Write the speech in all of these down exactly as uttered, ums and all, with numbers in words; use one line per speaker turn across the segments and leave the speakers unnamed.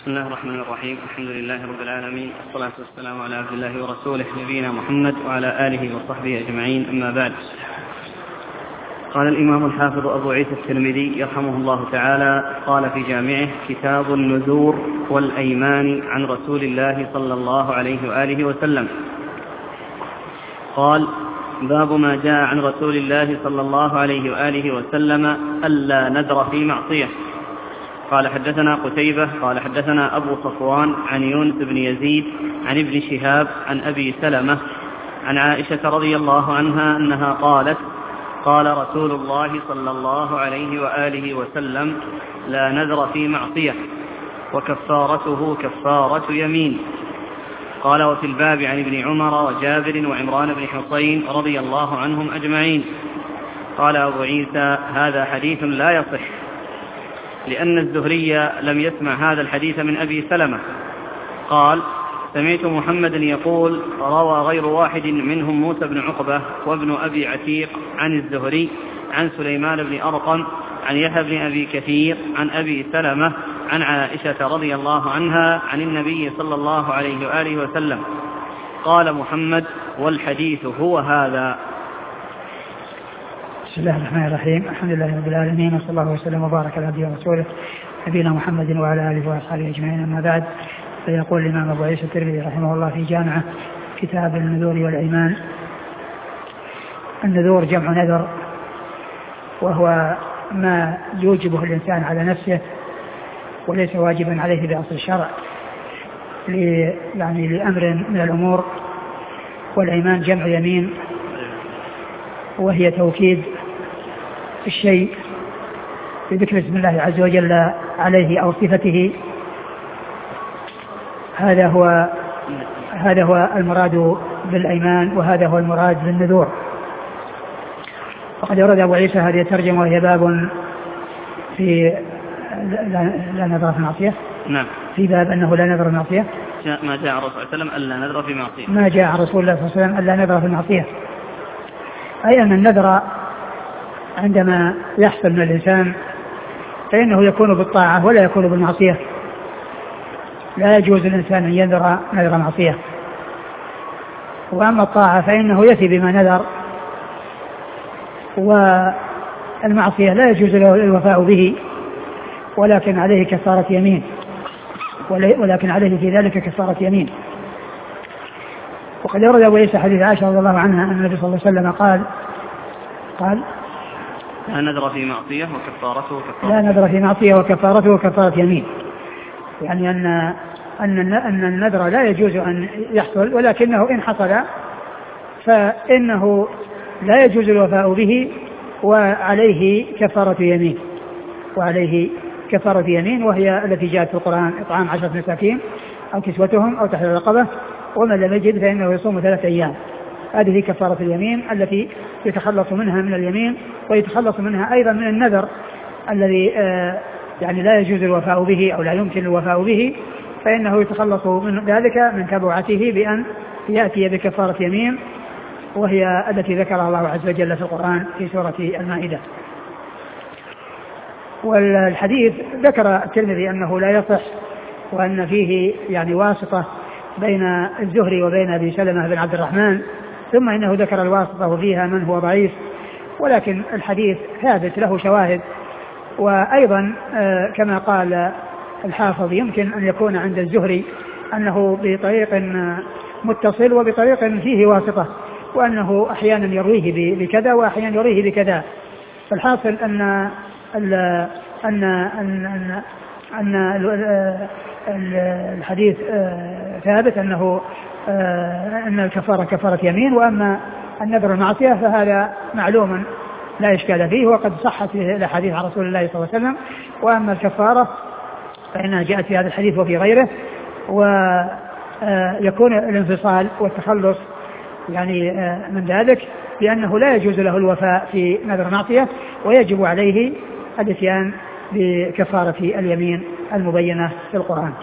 بسم الله الرحمن الرحيم. الحمد لله رب العالمين، والصلاة والسلام على عبد الله ورسوله نبينا محمد وعلى آله وصحبه أجمعين، أما بعد. قال الإمام الحافظ أبو عيسى الترمذي رحمه الله تعالى قال في جامعه: كتاب النذور والأيمان عن رسول الله صلى الله عليه وآله وسلم. قال: باب ما جاء عن رسول الله صلى الله عليه وآله وسلم ألا نذر في معصية. قال: حدثنا قتيبة قال حدثنا أبو صفوان عن يونس بن يزيد عن ابن شهاب عن أبي سلمة عن عائشة رضي الله عنها أنها قالت: قال رسول الله صلى الله عليه وآله وسلم: لا نذر في معصية، وكفارته كفارة يمين. قال: وفي الباب عن ابن عمر وجابر وعمران بن حصين رضي الله عنهم أجمعين. قال أبو عيسى: هذا حديث لا يصح، لأن الزهري لم يسمع هذا الحديث من أبي سلمة. قال: سمعت محمد يقول: روى غير واحد منهم موسى بن عقبة وابن أبي عتيق عن الزهري عن سليمان بن أرقم عن يحيى بن أبي كثير عن أبي سلمة عن عائشة رضي الله عنها عن النبي صلى الله عليه وآله وسلم. قال محمد: والحديث هو هذا.
بسم الله الرحمن الرحيم. الحمد لله رب العالمين، وصلى الله وسلم وبارك على عبده ورسوله نبينا محمد وعلى آله وأصحابه أجمعين، أما بعد. فيقول الإمام أبو عيسى الترمذي رحمه الله في جامعه: كتاب النذور والأيمان. النذور جمع نذر، وهو ما يوجبه الإنسان على نفسه وليس واجبا عليه بأصل الشرع، يعني لأمر من الأمور. والأيمان جمع يمين، وهي توكيد الشيء بذكر اسم الله عز وجل عليه أو صفته. هذا هو هذا هو المراد بالأيمان، وهذا هو المراد بالنذور. وقد ورد أبو عيسى هذه الترجمة، وهي باب في لا نذر في المعصية.
نعم.
في باب أنه لا نذر في المعصية.
ما جاء عن رسول الله صلى الله عليه وسلم ألا نذر في معصية.
ما جاء عن رسول الله صلى الله عليه وسلم ألا نذر في المعصية، أي أن النذر عندما يحصل من الإنسان فإنه يكون بالطاعة ولا يكون بالمعصية. لا يجوز الإنسان أن ينذر نذر معصية. وأما الطاعة فإنه يفي بما نذر، والمعصية لا يجوز له الوفاء به، ولكن عليه كفارة يمين، ولكن عليه في ذلك كفارة يمين. وقد ورد أبو عيسى حديث عائشة رضي الله عنها أن النبي صلى الله عليه وسلم قال قال
لا نذر في معصية وكفارته كفارة
لا نذر في معصية وكفارته كفارة يمين، يعني أن أن أن النذر لا يجوز أن يحصل، ولكنه إن حصل فإنه لا يجوز الوفاء به، وعليه كفارة يمين وعليه كفارة يمين وهي التي جاءت في القرآن: إطعام عشرة مساكين أو كسوتهم أو تحرير رقبة، ومن لم يجد فإنه يصوم ثلاثة أيام. هذه كفارة اليمين التي يتخلص منها من اليمين، ويتخلص منها أيضا من النذر الذي آه يعني لا يجوز الوفاء به أو لا يمكن الوفاء به، فإنه يتخلص من ذلك من تبعته بأن يأتي بكفارة يمين، وهي التي ذكرها الله عز وجل في القرآن في سورة المائدة. والحديث ذكر الترمذي أنه لا يصح، وأن فيه يعني واسطة بين الزهري وبين أبي سلمة بن عبد الرحمن، ثم إنه ذكر الواسطة وفيها من هو ضعيف، ولكن الحديث ثابت له شواهد. وأيضا كما قال الحافظ يمكن أن يكون عند الزهري أنه بطريق متصل وبطريق فيه واسطة، وأنه أحيانا يرويه بكذا وأحيانا يرويه بكذا. فالحاصل أن أن أن أن, أن الحديث ثابت أنه أن الكفارة كفارة يمين، وأما النذر المعصية فهذا معلوم لا إشكال فيه، وقد صحت الحديث عن رسول الله صلى الله عليه وسلم. وأما الكفارة فإنها جاءت في هذا الحديث وفي غيره، ويكون الانفصال والتخلص يعني من ذلك بأنه لا يجوز له الوفاء في نذر معصية، ويجب عليه الاتيان بكفارة اليمين المبينة في القرآن.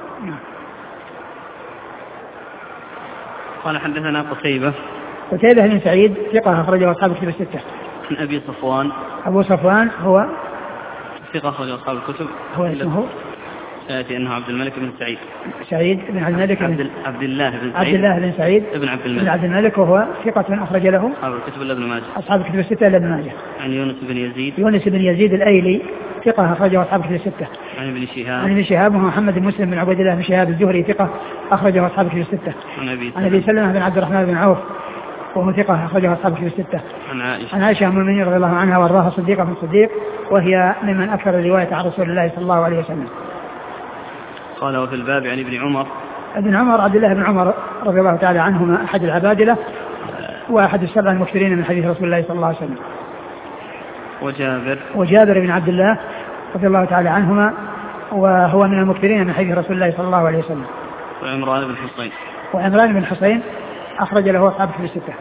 قال: حدثنا قتيبة
قتيبة بن سعيد ثقة أخرجه أصحاب الكتب الستة.
عن أبي صفوان
أبو صفوان هو
ثقة أخرجه أصحاب الكتب.
هو اسمه
سيأتي أنه عبد الملك بن سعيد
سعيد بن عبد الملك
عبد, عبد الله بن سعيد
عبد الله بن سعيد
ابن عبد الملك
بن عبد الملك، وهو ثقة أخرج له
أصحاب الكتب إلا ابن ماجه
أصحاب الكتب الستة إلا ابن ماجه.
عن يونس بن يزيد
يونس بن يزيد الأيلي ثقة أخرجه أصحاب الكتب الستة.
عن ابن شهاب
عن ابن شهاب محمد بن مسلم بن عبد الله بن شهاب الزهري ثقة أخرجه أصحاب الكتب الستة.
عن أبي
عن أبي سلمة بن عبد الرحمن بن عوف وهو ثقة أخرجه أصحاب الكتب الستة.
عن عائشة
عن عائشة أم المؤمنين رضي الله عنها وارضاها صديقة من صديق، وهي ممن أكثر الرواية عن رسول الله صلى الله عليه وسلم.
قال وفي الباب عن ابن عمر
ابن عمر عبد الله بن عمر رضي الله تعالى عنهما أحد العبادلة وأحد السبع المكثرين من حديث رسول الله صلى الله عليه وسلم.
وجابر
وجابر بن عبد الله رضي الله تعالى عنهما وهو من المكثرين من حديث رسول الله صلى الله عليه وسلم.
وعمران بن حصين
وعمران بن حصين أخرج له أصحاب في الستة.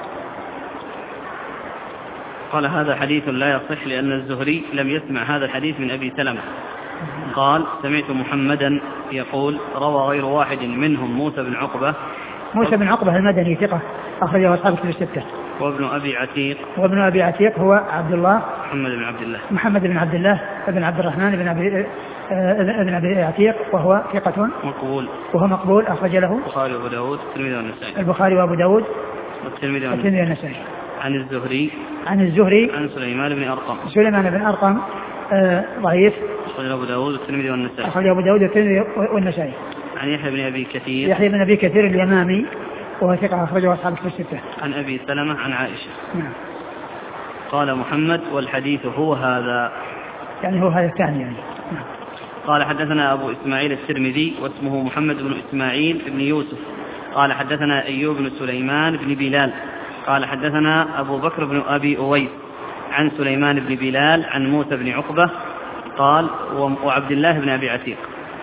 قال هذا حديث لا يصح لأن الزهري لم يسمع هذا الحديث من أبي سلمة. قال سمعت محمدا يقول روى غير واحد منهم موسى بن عقبة
موسى بن عقبة المدني ثقة أخرجه أصحاب في الستة.
وابن أبي عتيق
وابن أبي عتيق هو عبد الله
محمد بن عبد الله
محمد بن عبد الله بن عبد الرحمن بن أبي ابن أبي عتيق وهو ثقة
مقبول
وهو مقبول أخرج له
البخاري وأبو داود والترمذي والنسائي
البخاري وأبو داود
والترمذي
والنسائي.
عن الزهري
عن الزهري
عن سليمان بن أرقم
سليمان بن أرقم آه ضعيف
أخرج أبو داود والترمذي والنسائي
أخرج أبو داود والترمذي والنسائي.
عن يحيى بن أبي كثير
يحيى بن أبي كثير اليمامي وهو ثقة أخرجه أصحاب في الستة.
عن أبي سلمة عن عائشة.
نعم.
قال محمد والحديث هو هذا
يعني هو هذا الثاني يعني. نعم.
قال حدثنا أبو إسماعيل الترمذي واسمه محمد بن إسماعيل بن يوسف قال حدثنا أيوب بن سليمان بن بلال قال حدثنا أبو بكر بن أبي أويس عن سليمان بن بلال عن موسى بن عقبة قال وعبد الله بن أبي عتيق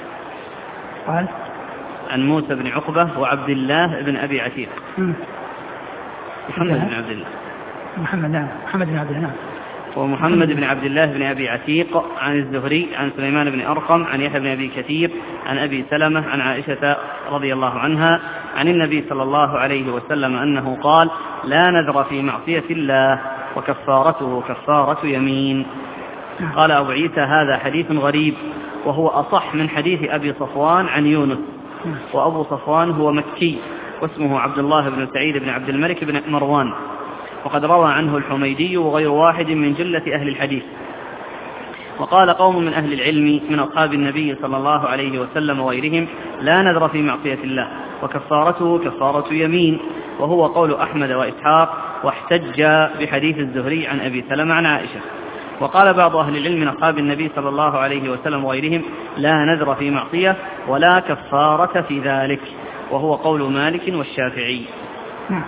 قال
عن موسى بن عقبة وعبد الله بن أبي عتيق. م. محمد بن عبد الله
محمد نعم محمد بن عبد الله
ومحمد بن عبد الله بن أبي عتيق عن الزهري عن سليمان بن أرقم عن يحيى بن أبي كثير عن أبي سلمة عن عائشة رضي الله عنها عن النبي صلى الله عليه وسلم أنه قال لا نذر في معصية الله وكفارته كفارة يمين. قال أبو عيسى هذا حديث غريب وهو أصح من حديث أبي صفوان عن يونس وأبو صفوان هو مكي واسمه عبد الله بن سعيد بن عبد الملك بن مروان وقد روى عنه الحميدي وغير واحد من جلة أهل الحديث. وقال قوم من أهل العلم من أصحاب النبي صلى الله عليه وسلم وغيرهم لا نذر في معصية الله وكفارته كفارة يمين وهو قول أحمد وإسحاق واحتج بحديث الزهري عن أبي سلمة عن عائشة. وقال بعض أهل العلم من أصحاب النبي صلى الله عليه وسلم وغيرهم لا نذر في معصية ولا كفارة في ذلك وهو قول مالك والشافعي.
نعم.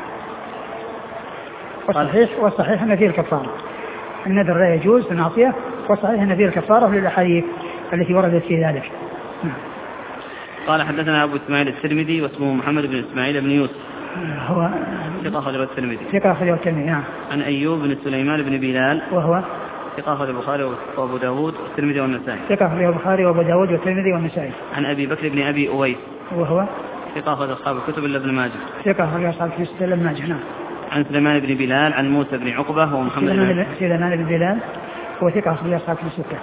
والصحيح والصحيح أن فيه الكفارة النذر لا يجوز في المعصية والصحيح أن فيه الكفارة للأحاديث التي وردت في ذلك. نعم.
قال حدثنا أبو إسماعيل الترمذي واسمه محمد بن إسماعيل بن يوسف
هو
ثقة أخرجه الترمذي
ثقة أخرجه الترمذي. نعم.
عن أيوب بن سليمان بن بلال
وهو
ثقة أخرجه البخاري وأبو داود والترمذي والنسائي
ثقة أخرجه البخاري وأبو داود والترمذي والنسائي.
عن أبي بكر بن أبي أويس
وهو
ثقة أخرجه أصحاب الكتب إلا ابن ماجه
ثقة أخرجه أصحاب الكتب إلا ابن ماجه. نعم.
عن سليمان بن بلال عن موسى بن عقبة ومحمد بن
سليمان بن بلال هو ثقة أخرجه أصحاب الكتب الستة.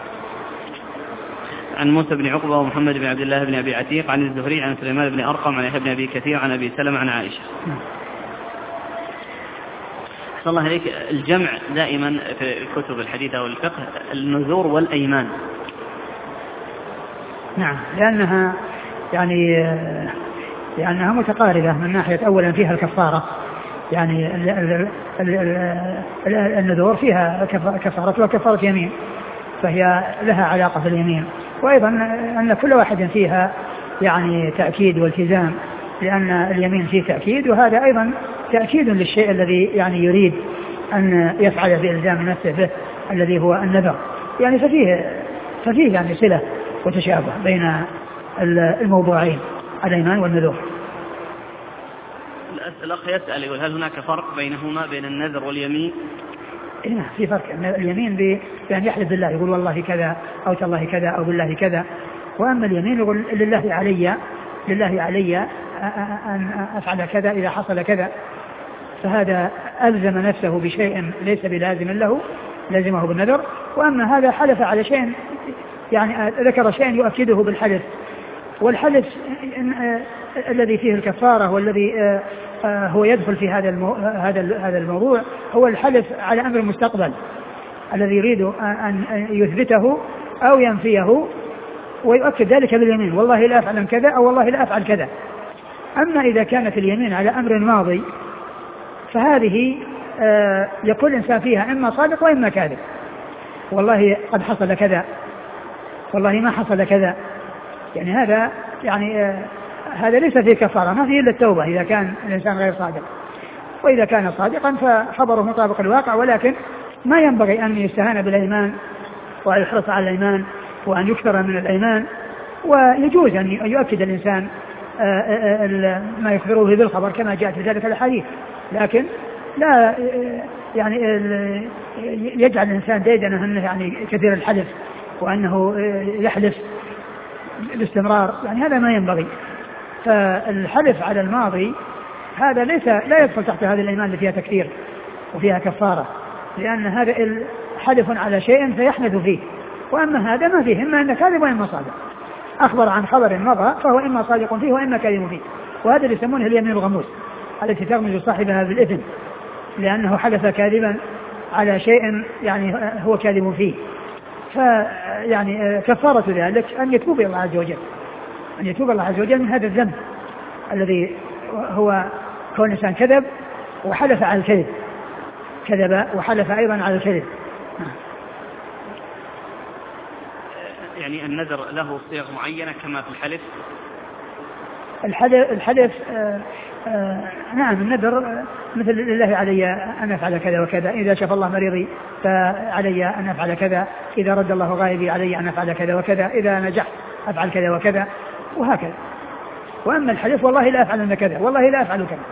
عن موسى بن عقبة ومحمد بن عبد الله بن أبي عتيق عن الزهري عن سليمان بن أرقم عن يحيى بن أبي كثير عن أبي سلمة عن عائشة. صلى الله عليك. الجمع دائما في كتب الحديث أو الفقه النذور والأيمان.
نعم لأنها يعني لأنها متقاربة من ناحية أولا فيها الكفارة يعني النذور فيها كفارة وكفارة يمين فهي لها علاقة باليمين وأيضا أن كل واحد فيها يعني تأكيد والتزام لأن اليمين فيه تأكيد وهذا أيضا تأكيد للشيء الذي يعني يريد أن يفعل بإلزام نفسه به الذي هو النذر يعني ففيه ففيه يعني صلة وتشابه بين الموضوعين الأيمان والنذور.
الأخ يسأل يقول هل هناك فرق بينهما بين النذر واليمين؟
إيه في فرق. اليمين بأن يحلف بالله يقول والله كذا أو تالله كذا أو بالله كذا وأما اليمين يقول لله علي لله علي أن أفعل كذا إذا حصل كذا فهذا ألزم نفسه بشيء ليس بلازم له لازمه بالنذر. وأما هذا حلف على شيء يعني ذكر شيئا يؤكده بالحلف. والحلف الذي فيه الكفارة والذي هو يدخل في هذا هذا هذا الموضوع هو الحلف على أمر المستقبل الذي يريد أن يثبته أو ينفيه ويؤكد ذلك باليمين، والله لا أفعل كذا أو والله لا أفعل كذا. أما إذا كانت اليمين على أمر ماضي فهذه يقول الإنسان فيها إما صادق وإما كاذب، والله قد حصل كذا والله ما حصل كذا، يعني هذا يعني آه هذا ليس فيه كفارة، ما فيه إلا التوبة إذا كان الإنسان غير صادق. وإذا كان صادقا فخبره مطابق الواقع، ولكن ما ينبغي أن يستهان بالأيمان وأن يحرص على الأيمان وأن يكثر من الأيمان. ويجوز أن يؤكد الإنسان آه آه ما يخبره به بالخبر كما جاءت في ذلك الأحاديث، لكن لا يعني يجعل الإنسان ديدنه أنه يعني كثير الحلف وأنه يحلف باستمرار، يعني هذا ما ينبغي. فالحلف على الماضي هذا ليس لا يدخل تحت هذه الأيمان التي فيها تكفير وفيها كفارة، لأن هذا حلف على شيء فيحنث فيه، وأما هذا ما فيه إما أنه كاذب وإما صادق، أخبر عن خبر مضى فهو إما صادق فيه وإما كاذب فيه، وهذا اللي يسمونه اليمين الغموس التي تغمز صاحبها بالإثم لأنه حدث كاذبا على شيء يعني هو كاذب فيه. فيعني كفارة ذلك أن يتوب إلى الله عز وجل، أن يتوب الله عز وجل من هذا الذنب الذي هو كون الإنسان كذب وحلف على الكذب، كذب وحلف أيضا على الكذب.
يعني النذر له صيغ معينة كما في الحلف؟
الحلف, الحلف آآ آآ نعم النذر آه مثل لله علي أن أفعل كذا وكذا، إذا شفى الله مريضي فعلي أن أفعل كذا، إذا رد الله غائبي علي أن أفعل كذا وكذا، إذا نجحت أفعل كذا وكذا وهكذا. وأما الحلف والله لا أفعل كذا والله لا أفعل كذا.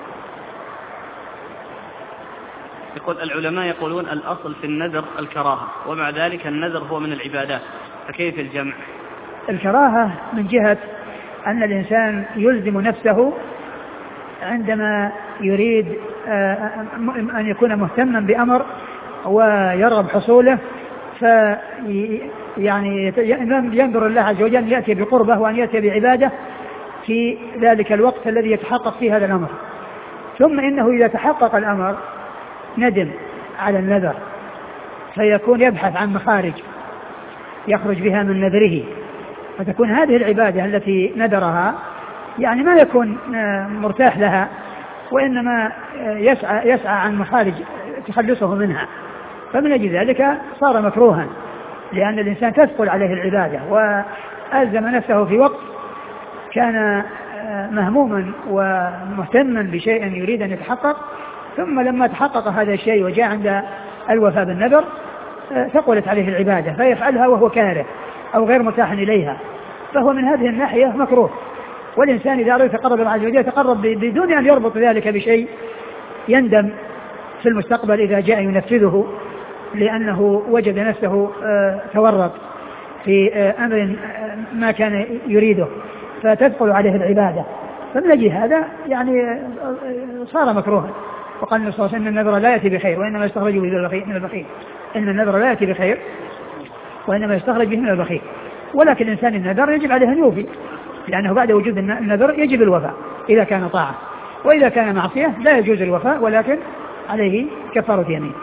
يقول العلماء يقولون الأصل في النذر الكراهة، ومع ذلك النذر هو من العبادات، فكيف الجمع؟
الكراهة من جهة أن الإنسان يلزم نفسه عندما يريد أن يكون مهتما بأمر ويرغب حصوله، في يعني ينظر الله عز وجل يأتي بقربه وأن يأتي بعباده في ذلك الوقت الذي يتحقق فيه هذا الأمر. ثم إنه إذا تحقق الأمر ندم على النذر فيكون يبحث عن مخارج يخرج بها من نذره، فتكون هذه العبادة التي نذرها يعني ما يكون مرتاح لها، وإنما يسعى, يسعى عن مخارج تخلصه منها، فمن أجل ذلك صار مكروها، لأن الإنسان تثقل عليه العبادة وألزم نفسه في وقت كان مهموما ومهتما بشيء يريد أن يتحقق، ثم لما تحقق هذا الشيء وجاء عند الوفاء بالنذر ثقلت عليه العبادة فيفعلها وهو كاره أو غير متاح إليها، فهو من هذه الناحية مكروه. والإنسان إذا أراد يتقرب إلى الله عز وجل يتقرب بدون أن يربط ذلك بشيء يندم في المستقبل إذا جاء ينفذه، لأنه وجد نفسه تورط في أمر ما كان يريده فتدخل عليه العبادة، فمن أجل هذا يعني صار مكروها. وقال النبي صلى الله عليه وسلم: إن النذر لا يأتي بخير وإنما يستخرج به من البخيل. إن النذر لا يأتي بخير وإنما يستخرج به من البخيل. ولكن الإنسان النذر يجب عليه أن يوفي، لأنه بعد وجود النذر يجب الوفاء إذا كان طاعة، وإذا كان معصية لا يجوز الوفاء ولكن عليه كفارة يمين.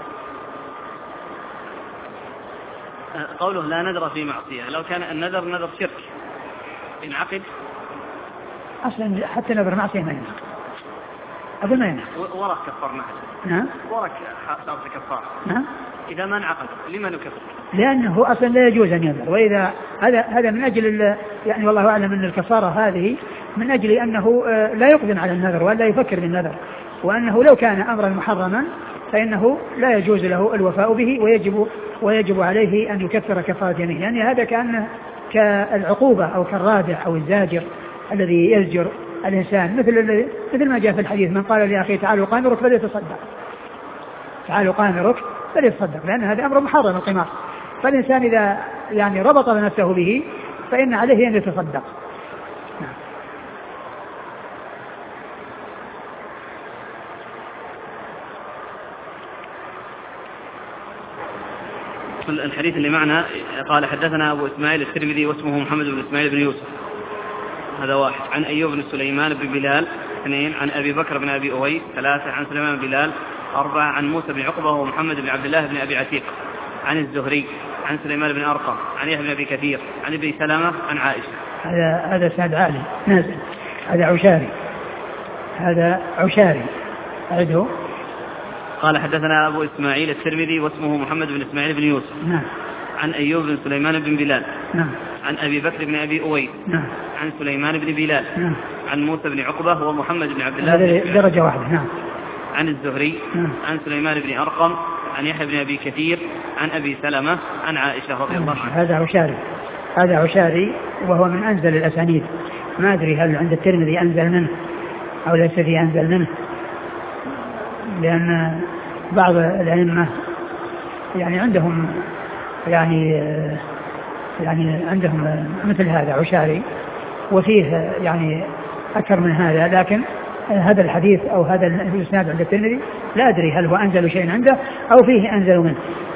قوله لا نذر في معصية، لو كان النذر نذر شرك ينعقد؟
أصلا حتى نذر معصية ما ينعقد، أقول ما ينعقد.
ورك كفرنا.
نعم.
ورك صار كفار.
نعم.
إذا ما انعقد لما نكفر؟
لأنه أصلا لا يجوز أن ينذر، وإذا هذا هذا من أجل يعني والله أعلم أن الكفارة هذه من أجل أنه لا يقدم على النذر ولا يفكر بالنذر، وأنه لو كان أمرا محرما فإنه لا يجوز له الوفاء به ويجب ويجب عليه أن يكفر كفارة يمين، يعني هذا كأنه كالعقوبة أو كالرادع أو الزاجر الذي يزجر الإنسان، مثل مثل ما جاء في الحديث: من قال لأخيه تعالوا قامرك فليتصدق، تعالوا قامرك فليتصدق، لأن هذا أمر محرم القمار، فالإنسان إذا يعني ربط نفسه به فإن عليه أن يتصدق. نعم.
الحديث اللي معنا قال حدثنا أبو إسماعيل الترمذي واسمه محمد بن إسماعيل بن يوسف، هذا واحد. عن أيوب بن سليمان بن بلال، اثنين. عن أبي بكر بن أبي أويس، ثلاثة. عن سليمان بن بلال، أربعة. عن موسى بن عقبة ومحمد بن عبد الله بن أبي عتيق. عن الزهري عن سليمان بن أرقم عن يحيى بن أبي كثير عن ابن سلمة عن عائشة.
هذا هذا سند عالي نازل، هذا عشاري، هذا عشاري أعده.
قال حدثنا أبو إسماعيل الترمذي واسمه محمد بن إسماعيل بن يوسف.
نعم.
عن أيوب بن سليمان بن بلال.
نعم.
عن أبي بكر بن أبي أويس.
نعم.
عن سليمان بن بلال.
نعم.
عن موسى بن عقبة ومحمد بن عبد الله
هذا درجة واحدة. نعم.
عن الزهري. نعم. عن سليمان بن أرقم عن يحيى بن أبي كثير عن أبي سلمة عن عائشة رضي الله عنها.
هذا عشاري، هذا عشاري وهو من أنزل الأسانيد، ما أدري هل عند الترمذي أنزل منه أو ليس فيه أنزل منه، لأن بعض الأئمة يعني عندهم يعني يعني عندهم مثل هذا عشاري وفيه يعني أكثر من هذا، لكن هذا الحديث أو هذا الإسناد عند الترمذي لا أدري هل هو أنزل شيء عنده أو فيه أنزل منه.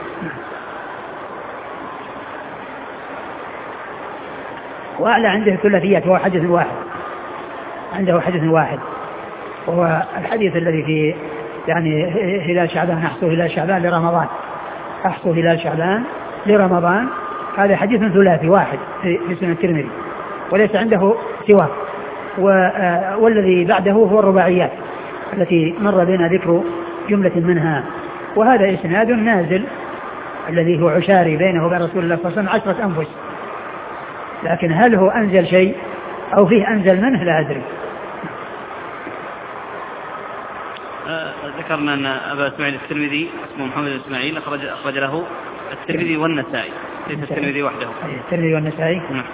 وأعلى عنده ثلاثيات وهو حديث واحد، عنده حديث واحد وهو الحديث الذي في يعني هلال شعبان، أحصوا هلال شعبان لرمضان، أحصوا هلال شعبان لرمضان، هذا حديث ثلاثي واحد في سنن الترمذي وليس عنده سواه. والذي بعده هو الرباعيات التي مر بنا ذكر جملة منها. وهذا إسناد نازل الذي هو عشاري بينه وبين رسول الله صلى الله عليه وسلم عشرة أنفس، لكن هل هو أنزل شيء أو فيه أنزل منه لا أدري.
ذكرنا أن أبا إسماعيل الترمذي اسمه محمد بن إسماعيل أخرج, أخرج له الترمذي والنسائي، ليس الترمذي وحده.
الترمذي والنسائي.
نعم.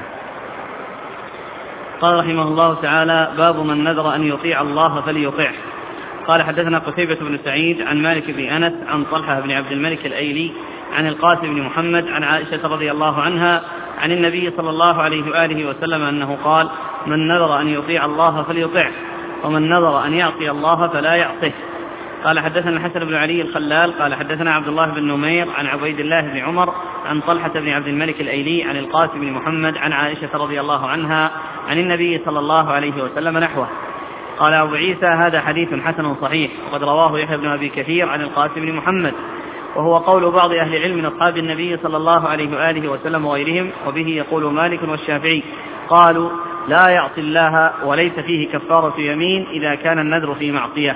قال رحمه الله تعالى: باب من نذر أن يطيع الله فليطيعه. قال حدثنا قتيبة بن سعيد عن مالك بن أنس عن طلحة بن عبد الملك الأيلي عن القاسم بن محمد عن عائشة رضي الله عنها عن النبي صلى الله عليه وآله وسلم أنه قال: من نذر أن يطيع الله فليطيعه، ومن نذر أن يعصي الله فلا يعصيه. قال حدثنا الحسن بن علي الخلال قال حدثنا عبد الله بن نمير عن عبيد الله بن عمر عن طلحة بن عبد الملك الأيلي عن القاسم بن محمد عن عائشة رضي الله عنها عن النبي صلى الله عليه وسلم نحوه. قال أبو عيسى: هذا حديث حسن صحيح، وقد رواه يحيى بن أبي كثير عن القاسم بن محمد، وهو قول بعض أهل العلم من أصحاب النبي صلى الله عليه وآله وسلم وغيرهم، وبه يقول مالك والشافعي. قالوا: لا يعصي الله وليس فيه كفارة يمين إذا كان النذر في معصية.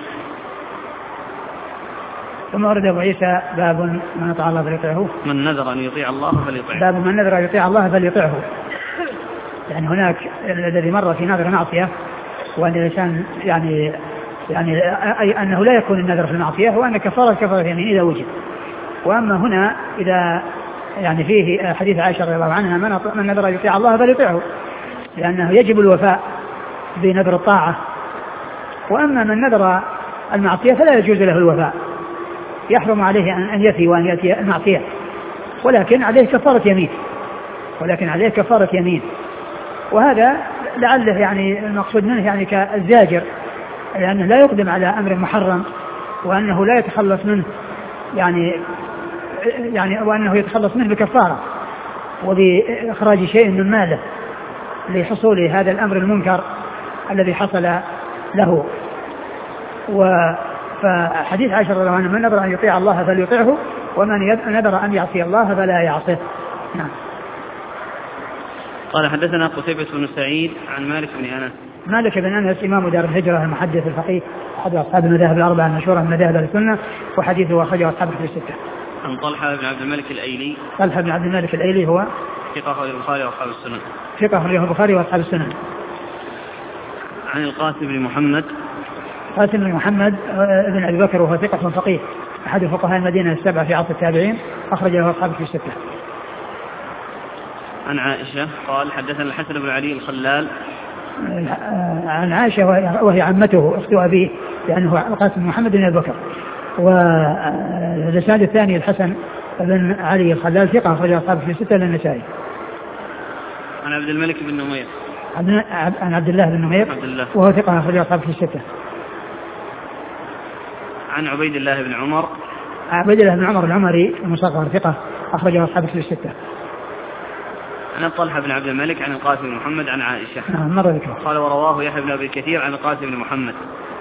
ثم ورد أبو عيسى: باب من أطاع الله فليطيعه،
من نذر أن يطيع الله فليطيعه.
باب من نذر أن يطيع الله فليطيعه. يعني هناك الذي مر في نذر معصية، وأن الإنسان يعني يعني أي أنه لا يكون النذر في المعصية، وأن كفارة كفارة يمين إذا وجد. وأما هنا إذا يعني فيه حديث عائشة رضي الله عنها: من نذر أن يطيع الله فليطيعه، لأنه يجب الوفاء بنذر الطاعة. وأما من نذر المعصية فلا يجوز له الوفاء، يحرم عليه أن يفي وأن يأتي المعصية، ولكن عليه كفارة يمين، ولكن عليه كفارة يمين. وهذا لعله يعني المقصود منه يعني كالزاجر، لأنه لا يقدم على أمر محرم، وأنه لا يتخلص منه يعني يعني وأنه يتخلص منه بكفارة وبإخراج شيء من ماله لحصول هذا الأمر المنكر الذي حصل له. فحديث عائشة رضي الله عنها: من نذر أن يطيع الله فليطيعه، ومن نذر أن يعصي الله فلا يعصيه. نعم.
قال حدثنا قتيبة بن سعيد عن مالك بن أنس.
مالك بن أنس إمام دار الهجرة المحدث الفقيه أحد أصحاب المذاهب الأربعة المشهورة من مذاهب أهل السنة، وحديثه أخرجه أصحاب الكتب الستة.
عن طلحة بن عبد الملك الأيلي.
طلحة بن عبد الملك الأيلي هو
ثقة أخرجه البخاري وأصحاب السنن.
ثقة أخرجه البخاري وأصحاب السنن.
عن القاسم بن محمد.
قاسم بن محمد بن أبي بكر وهو ثقة فقيه أحد فقهاء المدينة السبعة في عصر التابعين، أخرج له أصحاب الكتب الستة.
عن عائشة قال حدثنا الحسن بن علي الخلال
عن عائشة وهي عمته أخت أبيه، لأنه القاسم بن محمد بن أبي بكر. والإسناد الثاني الحسن بن علي الخلال ثقة أخرج أصحاب الكتب الستة للنسائي.
عن عبد الملك بن نمير.
عن عبد الله بن نمير وهو ثقة أخرج أصحاب الكتب الستة.
عن عبيد الله بن عمر.
عبيد الله بن عمر العمري المصغر ثقة أخرجه أصحاب الكتب الستة.
عن طلحة بن عبد الملك عن القاسم بن محمد عن عائشة
مرة ذكره.
قال ورواه يحيى بن أبي كثير عن القاسم بن محمد.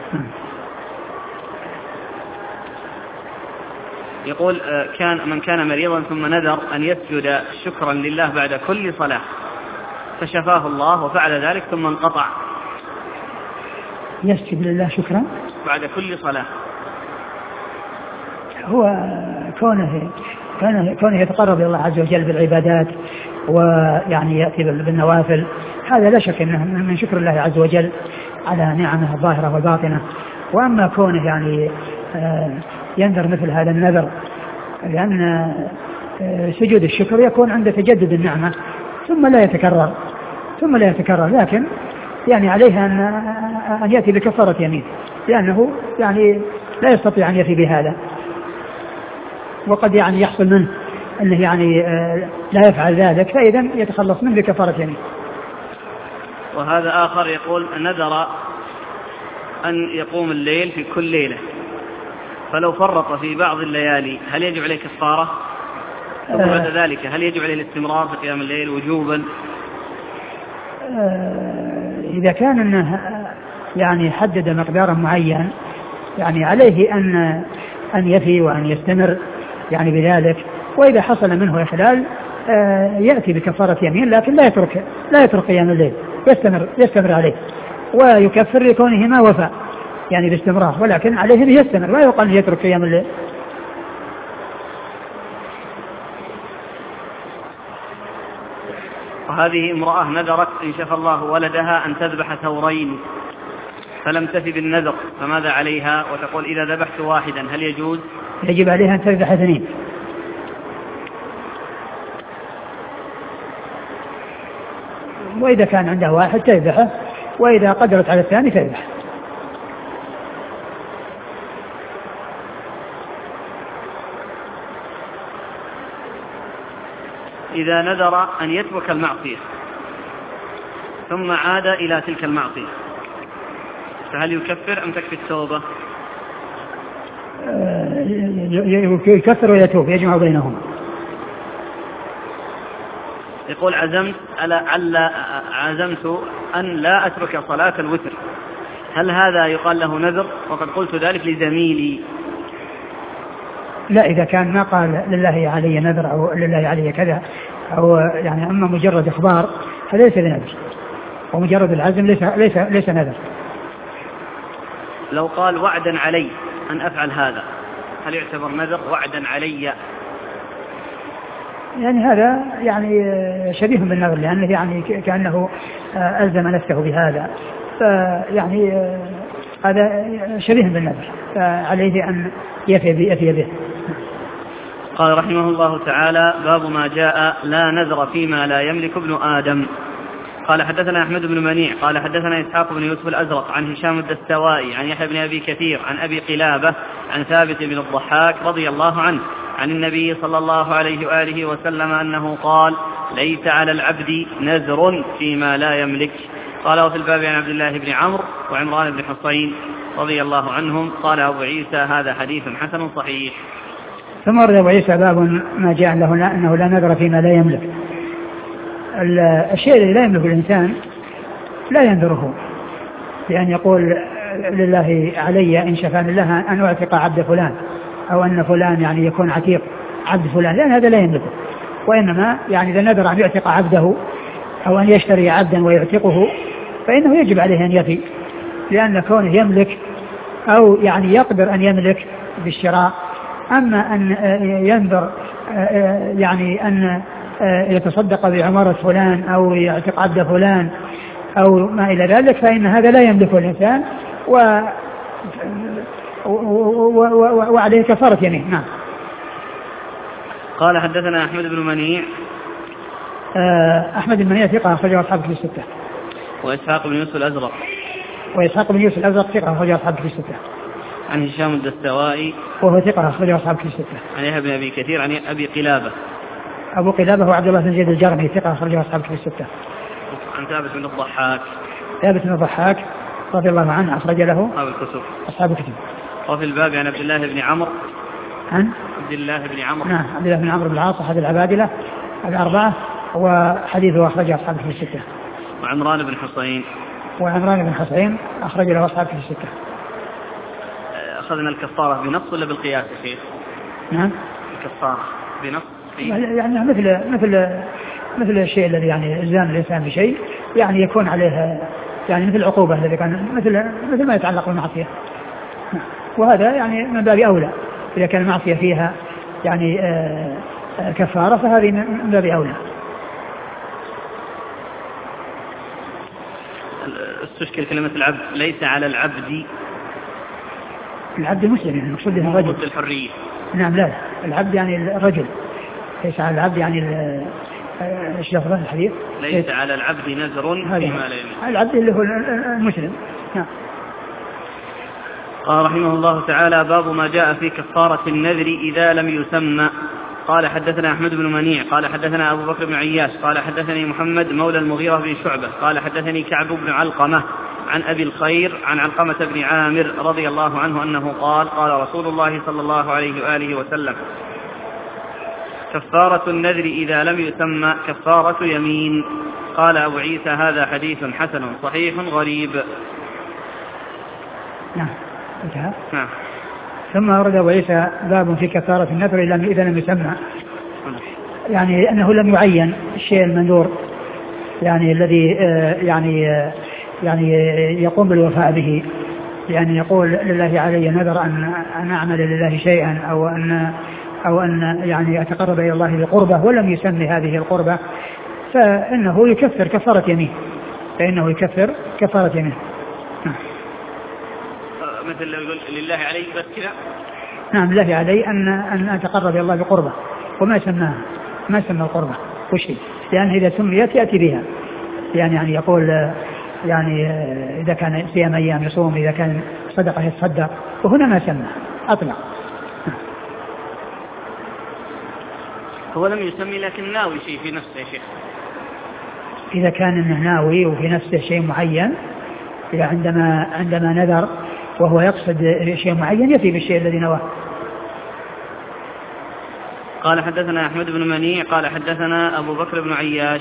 يقول كان من كان مريضا ثم نذر أن يسجد شكرا لله بعد كل صلاة فشفاه الله وفعل ذلك ثم انقطع.
يسجد لله شكرا
بعد كل صلاة.
هو كونه كونه كونه يتقرب إلى الله عز وجل بالعبادات ويعني يأتي بالنوافل، هذا لا شك أنه من شكر الله عز وجل على نعمه الظاهرة والباطنة. وأما كونه يعني ينذر مثل هذا النذر، لأن سجود الشكر يكون عند تجدد النعمة ثم لا يتكرر ثم لا يتكرر لكن يعني عليه أن أن يأتي بكفارة يمين، لأنه يعني لا يستطيع أن يفي بهذا، وقد يعني يحصل منه أنه يعني لا يفعل ذلك، فإذا يتخلص منه بكفارة يمين.
وهذا آخر يقول نذر أن يقوم الليل في كل ليلة، فلو فرط في بعض الليالي هل يجب عليه كفارة؟ وبعد ذلك هل يجب عليه الاستمرار في قيام الليل وجوبا؟
إذا كان أنه يعني حدد مقدارا معين يعني عليه أن أن يفي وأن يستمر يعني بذلك، وإذا حصل منه إخلال يأتي بكفارة يمين، لكن لا يترك لا يترك قيام الليل، يستمر يستمر عليه ويكفر لكونه ما وفى يعني باستمرار، ولكن عليه أن يستمر، لا يقال أن يترك قيام الليل.
وهذه امرأة نذرت إن شاء الله ولدها أن تذبح ثورين فلم تفي بالنذر، فماذا عليها؟ وتقول إذا ذبحت واحدا هل يجوز؟
يجب عليها أن تذبح اثنين، وإذا كان عندها واحد تذبحه، وإذا قدرت على الثاني تذبح.
إذا نذر أن يترك المعصية ثم عاد إلى تلك المعصية فهل يكفر أم تكفي التوبة؟
يكفر ويتوب، يجمع بينهما.
يقول عزمت على عزمت أن لا أترك صلاة الوتر، هل هذا يقال له نذر؟ وقد قلت ذلك لزميلي.
لا، إذا كان ما قال لله علي نذر أو لله علي كذا أو يعني أما مجرد إخبار فليس بنذر، ومجرد العزم ليس ليس ليس نذر.
لو قال وعدا علي أن أفعل هذا هل يعتبر نذر؟ وعدا علي
يعني هذا يعني شبيه بالنذر، لأنه يعني كأنه ألزم نفسه بهذا، فيعني هذا شبيه بالنذر، فعليه أن يفي به.
قال رحمه الله تعالى باب ما جاء لا نذر فيما لا يملك ابن آدم. قال حدثنا أحمد بن منيع قال حدثنا إسحاق بن يوسف الأزرق عن هشام الدستوائي عن يحيى بن أبي كثير عن أبي قلابة عن ثابت بن الضحاك رضي الله عنه عن النبي صلى الله عليه وآله وسلم أنه قال ليس على العبد نذر فيما لا يملك. قال وفي الباب عن عبد الله بن عمرو وعمران بن حصين رضي الله عنهم. قال أبو عيسى هذا حديث حسن صحيح.
ثم ورد أبو عيسى باب ما جاء له أنه لا نذر فيما لا يملك. الشيء الذي لا يملك الإنسان لا ينذره، لأن يقول لله علي إن شفاني الله أن أعتق عبد فلان أو أن فلان يعني يكون عتيق عبد فلان، لأن هذا لا يملكه. وإنما يعني إذا نذر أن يعتق عبده أو أن يشتري عبدا ويعتقه فإنه يجب عليه أن يفي، لأن كونه يملك أو يعني يقدر أن يملك بالشراء. أما أن ينذر يعني أن يتصدق بعمارة فلان أو يعتق عبد فلان أو ما إلى ذلك فإن هذا لا يملكه الإنسان و... و... و... و... وعليه كفارة يمين. نعم.
قال حدثنا أحمد بن منيع
أحمد بن منيع ثقة أخرجه أصحاب الكتب الستة.
وإسحاق بن يوسف الأزرق
وإسحاق بن يوسف الأزرق ثقة أخرجه أصحاب الكتب الستة.
عن هشام الدستوائي
وهو ثقة أخرجه أصحاب الكتب الستة.
عن يحيى بن أبي كثير عن أبي قلابة
أبو قلابة هو عبد الله بن زيد الجرمي ثقة أخرجه أصحاب الكتب الستة.
عن ثابت بن الضحاك
ثابت بن الضحاك رضي الله عنه أخرج له
أصحاب الكتب
أصحاب الكتب.
وفي الباب عن عبد الله بن عمرو
عن
عبد الله بن عمرو.
نعم عبد الله بن عمرو بن العاص أحد العبادلة الأربعة وحديثه أخرجه أصحاب في الستة.
وعمران بن حصين.
وعمران بن حصين أخرج له أصحاب في الستة.
أخذنا الكفارة بنص ولا بالقياس يا شيخ؟
نعم
الكفارة بنص
يعني مثل مثل مثل الشيء الذي يعني إلزام الإنسان بشيء يعني يكون عليه يعني مثل العقوبة الذي كان مثل مثل ما يتعلق بالمعصية، وهذا يعني من باب أولى إذا كان المعصية فيها يعني آه كفارة فهذه من باب أولى.
استشكل كلمة العبد ليس على العبد
العبد المسلم يعني المقصود به الرجل
ضد الحرية.
نعم لا العبد يعني الرجل ليس على العبد يعني ايش لفظ الحديث
ليس, ليس على العبد نذر فيما لا يمين.
العبد اللي هو المسلم. نعم.
قال رحمه الله تعالى باب ما جاء في كفارة النذر إذا لم يسمى. قال حدثنا أحمد بن منيع قال حدثنا أبو بكر بن عياش قال حدثني محمد مولى المغيرة بن شعبة قال حدثني كعب بن علقمة عن أبي الخير عن علقمة بن عامر رضي الله عنه أنه قال قال رسول الله صلى الله عليه وآله وسلم كفارة النذر إذا لم يسمى كفارة يمين. قال أبو عيسى هذا حديث حسن صحيح غريب.
نعم انتهى.
نعم.
ثم أورد أبو عيسى باب في كفارة النذر إذا لم يسمى يعني أنه لم يعين الشيء المنذور يعني الذي يعني يعني يقوم بالوفاء به يعني يقول لله علي نذر أن أن أعمل لله شيئا أو أن أو أن يعني أتقرب إلى الله بقربة ولم يسمي هذه القربة فإنه يكفر كفارة يمين فإنه يكفر كفارة يمين.
مثل لو يقول لله علي بس كذا.
نعم لله علي أن أن أتقرب إلى الله بقربة وما سماها ما سمى القربة وشيء لأن إذا سميت يأتي بها يعني يعني يقول يعني إذا كان صيام أيام يصوم إذا كان صدقة يتصدق وهنا ما سمى أطلق.
هو لم يسمي لكن ناوي شيء في نفسه يا شيخ.
إذا كان إنه ناوي وفي نفسه شيء معين إذا عندما عندما نذر وهو يقصد شيء معين يأتي بالشيء الذي نواه.
قال حدثنا أحمد بن منيع قال حدثنا أبو بكر بن عياش.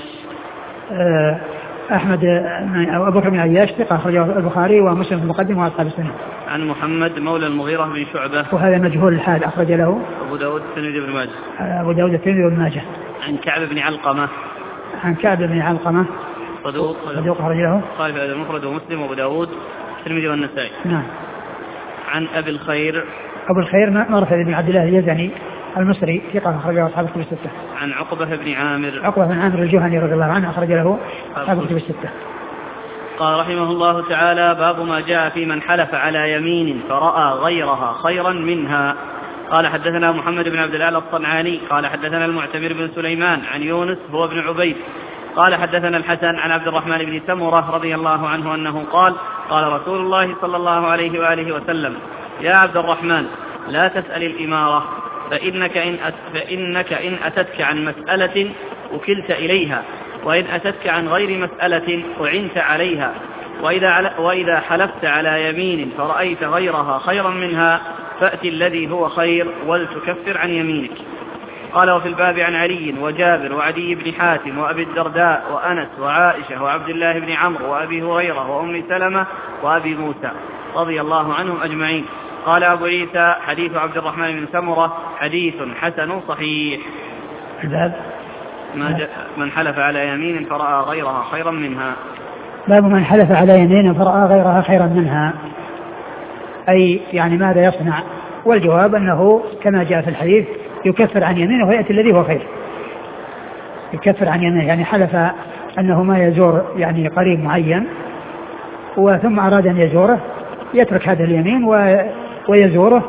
أحمد أبو بكر بن عياش ثقة أخرجه البخاري ومسلم في المقدمة وأصحاب السنة.
عن محمد مولى المغيرة بن شعبة
وهذا مجهول الحال أخرج له
أبو داود الترمذي بن ماجه.
أبو داود الترمذي بن ماجه.
عن كعب بن علقمة.
عن كعب بن علقمة
صدوق
صدوق أخرج له
قال في المفرد ومسلم وأبو داود الترمذي والنسائي.
نعم.
عن أبي الخير
أبو الخير مرثد بن عبد الله اليزني المصري ثقة أخرجه أصحاب الكتب الستة.
عن عقبة بن عامر
عقبة بن عامر الجهني رضي الله عنه أخرج له أصحاب الكتب الستة.
قال رحمه الله تعالى باب ما جاء في من حلف على يمين فرأى غيرها خيرا منها. قال حدثنا محمد بن عبد الأعلى الصنعاني قال حدثنا المعتمر بن سليمان عن يونس هو ابن عبيد قال حدثنا الحسن عن عبد الرحمن بن سمرة رضي الله عنه أنه قال قال رسول الله صلى الله عليه وآله وسلم يا عبد الرحمن لا تسأل الإمارة فإنك إن, أت فإنك إن أتتك عن مسألة وكلت إليها وإن أتتك عن غير مسألة أعنت عليها وإذا, وإذا حلفت على يمين فرأيت غيرها خيرا منها فأتي الذي هو خير ولتكفر عن يمينك. قال وفي الباب عن علي وجابر وعدي بن حاتم وأبي الدرداء وأنس وعائشة وعبد الله بن عمرو وأبي هريرة وأم سلمة وأبي موسى رضي الله عنهم أجمعين. قال أبو عيسى حديث عبد الرحمن بن سمرة حديث حسن صحيح.
الباب
ما من حلف على يمين فرأى غيرها خيرا منها.
باب من حلف على يمين فرأى غيرها خيرا منها أي يعني ماذا يصنع؟ والجواب أنه كما جاء في الحديث يكفر عن يمينه ويأتي الذي هو خير. يكفر عن يمينه يعني حلف أنه ما يزور يعني قريب معين وثم أراد أن يزوره يترك هذا اليمين ويزوره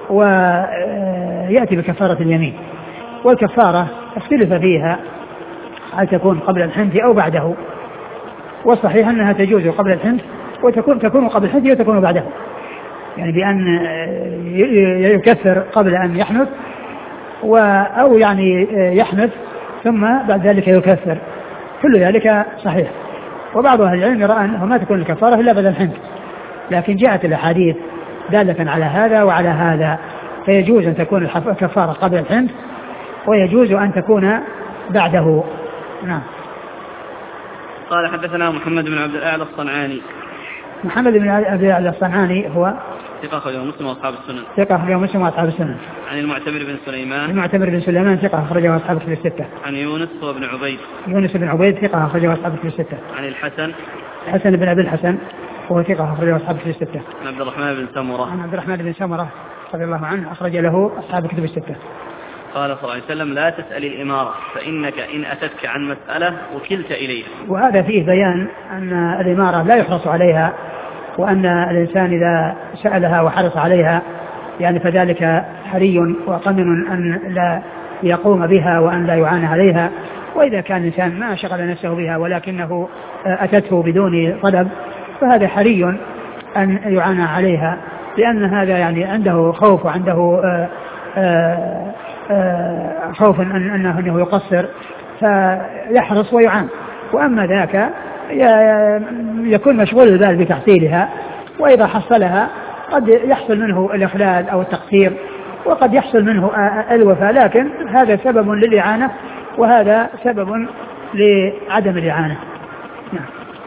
ويأتي بكفارة اليمين. والكفارة اختلف فيها هل تكون قبل الحنث أو بعده والصحيح أنها تجوز قبل الحنث وتكون تكون قبل الحنث وتكون بعده يعني بأن يكفر قبل أن يحنث أو يعني يحنث ثم بعد ذلك يكفر كل ذلك صحيح. وبعض أهل العلم يرى أنه ما تكون الكفارة إلا بعد الحنث لكن جاءت الأحاديث دالة على هذا وعلى هذا فيجوز أن تكون الكفارة قبل الحنث ويجوز أن تكون بعده. نعم.
قال حدثنا محمد بن عبد الأعلى الصنعاني.
محمد بن عبد الأعلى الصنعاني هو
ثقة أخرجه مسلم وأصحاب السنن.
ثقة أخرجه مسلم وأصحاب السنن.
عن المعتمر بن سليمان.
المعتمر بن سليمان ثقة أخرجه أصحاب الكتب الستة.
عن يونس وابن عبيد.
يونس بن عبيد ثقة أخرجه أصحاب الكتب الستة.
عن الحسن.
الحسن بن أبي الحسن وهو ثقة أخرجه أصحاب الكتب الستة.
عن عبد الرحمن بن سمرة.
عن عبد الرحمن بن سمرة رضي الله عنه أخرج له أصحاب الكتب الستة.
قال صلى الله عليه وسلم: لا تسأل الإمارة فإنك إن أتتك عن مسألة وكلت إليها.
وهذا فيه بيان أن الإمارة لا يحرص عليها، وأن الإنسان إذا سألها وحرص عليها يعني فذلك حري وقمن أن لا يقوم بها وأن لا يعان عليها. وإذا كان الإنسان ما شغل نفسه بها ولكنه أتته بدون طلب فهذا حري أن يعان عليها، لأن هذا يعني عنده خوف وعنده خوف أنه يقصر فيحرص ويعان. وأما ذاك يكون مشغول البال بتحصيلها، وإذا حصلها قد يحصل منه الإخلال أو التقصير وقد يحصل منه الوفاء، لكن هذا سبب للإعانة وهذا سبب لعدم الإعانة. نعم.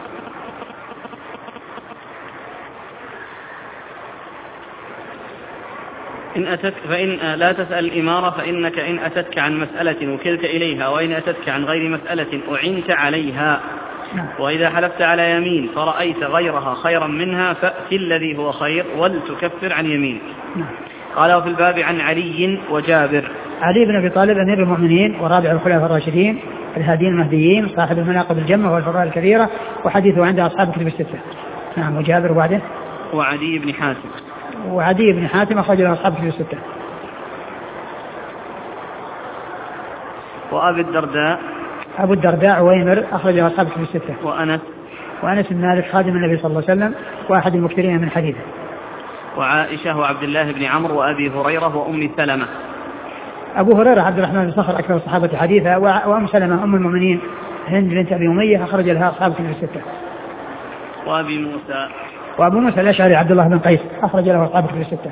إن أتت فإن لا تسأل الإمارة فإنك إن أتتك عن مسألة وكلت إليها، وإن أتتك عن غير مسألة أعنت عليها. وإذا حلفت على يمين فرأيت غيرها خيرا منها فأت الذي هو خير ولتكفر عن يمين. قال وفي الباب عن علي وجابر.
علي بن أبي طالب أمير المؤمنين ورابع الخلفاء الراشدين الهادين المهديين صاحب المناقب الجمة والفضائل الكبيرة وحديثه عند أصحاب الكتب الستة. نعم. وجابر وبعده
وعدي بن حاتم.
وعدي بن حاتم أخرج له أصحاب الكتب الستة.
وأبي الدرداء.
أبو الدرداء عويمر أخرج له أصحاب الكتب الستة.
وأنس.
وأنس بن مالك خادم النبي صلى الله عليه وسلم وأحد المكثرين من حديثه.
وعائشة وعبد الله بن عمرو وأبي هريرة وأم سلمة.
أبو هريرة عبد الرحمن بن صخر أكثر الصحابة حديثا، وأم سلمة أم المؤمنين هند بنت أبي أمية أخرج لها أصحاب الكتب الستة.
وأبي موسى.
وأبو موسى الأشعري عبد الله بن قيس أخرج له أصحاب الكتب الستة.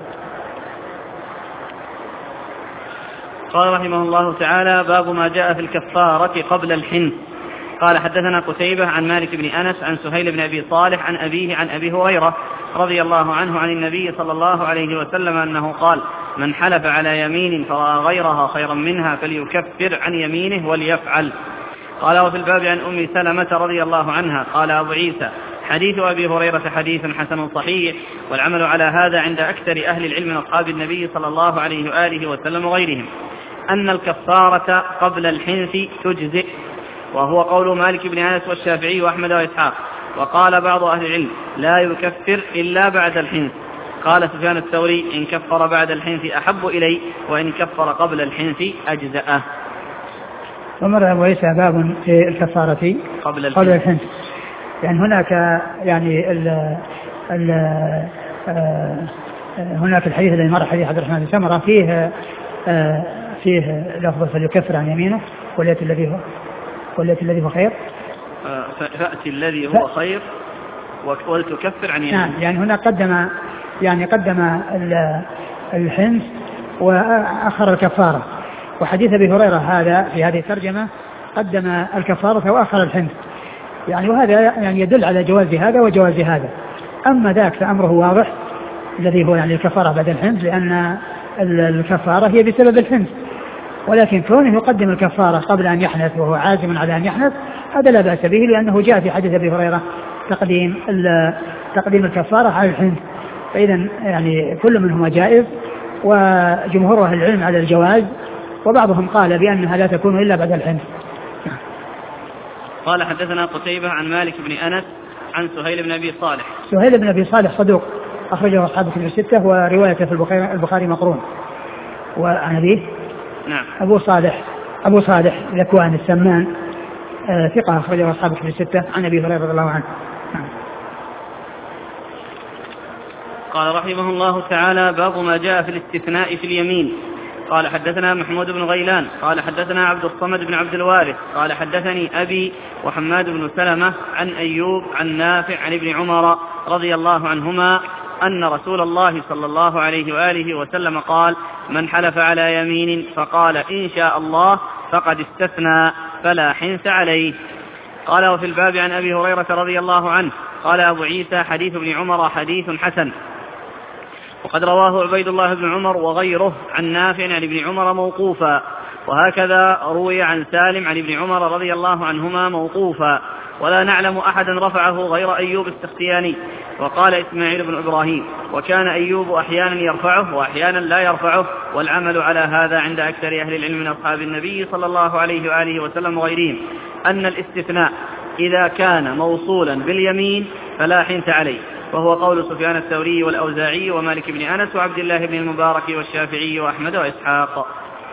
قال رحمه الله تعالى: باب ما جاء في الكفارة قبل الحنث. قال حدثنا قتيبة عن مالك بن أنس عن سهيل بن أبي صالح عن أبيه عن أبي هريرة رضي الله عنه عن النبي صلى الله عليه وسلم أنه قال: من حلف على يمين فرأى غيرها خيرا منها فليكفر عن يمينه وليفعل. قال وفي الباب عن أم سلمة رضي الله عنها. قال أبو عيسى: حديث أبي هريرة حديث حسن صحيح، والعمل على هذا عند أكثر أهل العلم من أصحاب النبي صلى الله عليه وآله وسلم وغيرهم أن الكفارة قبل الحنث تجزئ، وهو قول مالك بن أنس والشافعي وأحمد وإسحاق. وقال بعض أهل العلم: لا يكفر إلا بعد الحنث. قال سفيان الثوري: إن كفر بعد الحنث أحب إلي، وإن كفر قبل الحنث أجزأه.
ومر أبو عيسى باب في الكفارة قبل الحنث, قبل الحنث. يعني هناك يعني ال ال آه هناك الحديث الذي مر حديث عبد الرحمن بن سمرة فيه آه فيه لفظ فليكفر عن يمينه واليأتي الذي هو واليأتي الذي هو خير
آه فأتي الذي هو ف... خير ولتكفر عن يمينه.
نعم. يعني هنا قدم يعني قدم الحنث وأخر الكفارة. وحديث أبي هريرة هذا في هذه الترجمة قدم الكفارة وأخر الحنث، يعني وهذا يعني يدل على جواز هذا وجواز هذا. أما ذاك فأمره واضح الذي هو يعني الكفارة بعد الحنث، لأن الكفارة هي بسبب الحنث، ولكن كونه يقدم الكفارة قبل أن يحنث وهو عازم على أن يحنث هذا لا بأس به، لأنه جاء في حديث أبي هريرة تقديم تقديم الكفارة على الحنث. فإذا يعني كل منهما جائز، وجمهور أهل العلم على الجواز، وبعضهم قال بأنها لا تكون إلا بعد الحنث.
قال حدثنا قتيبة عن مالك بن أنس عن سهيل بن أبي صالح.
سهيل بن أبي صالح صدوق أخرجه أصحاب الكتب الستة، وروايته في البخاري, البخاري مقرون. وعن أبيه
نعم
أبو صالح أبو صالح ذكوان السمان آه ثقة أخرجه أصحاب الكتب الستة عن أبي هريرة رضي الله عنه. نعم.
قال رحمه الله تعالى: باب ما جاء في الاستثناء في اليمين. قال حدثنا محمود بن غيلان قال حدثنا عبد الصمد بن عبد الوارث قال حدثني أبي وحماد بن سلمة عن أيوب عن نافع عن ابن عمر رضي الله عنهما أن رسول الله صلى الله عليه وآله وسلم قال: من حلف على يمين فقال إن شاء الله فقد استثنى فلا حنث عليه. قال: وفي الباب عن أبي هريرة رضي الله عنه قال أبو عيسى: حديث ابن عمر حديث حسن. وقد رواه عبيد الله بن عمر وغيره عن نافع عن ابن عمر موقوفا، وهكذا روي عن سالم عن ابن عمر رضي الله عنهما موقوفا، ولا نعلم أحدا رفعه غير أيوب السختياني. وقال إسماعيل بن إبراهيم: وكان أيوب أحيانا يرفعه وأحيانا لا يرفعه، والعمل على هذا عند أكثر أهل العلم من أصحاب النبي صلى الله عليه وآله وسلم وغيرهم، أن الاستثناء إذا كان موصولا باليمين فلا حنث عليه، وهو قول سفيان الثوري والأوزاعي ومالك بن أنس وعبد الله بن المبارك والشافعي وأحمد وإسحاق.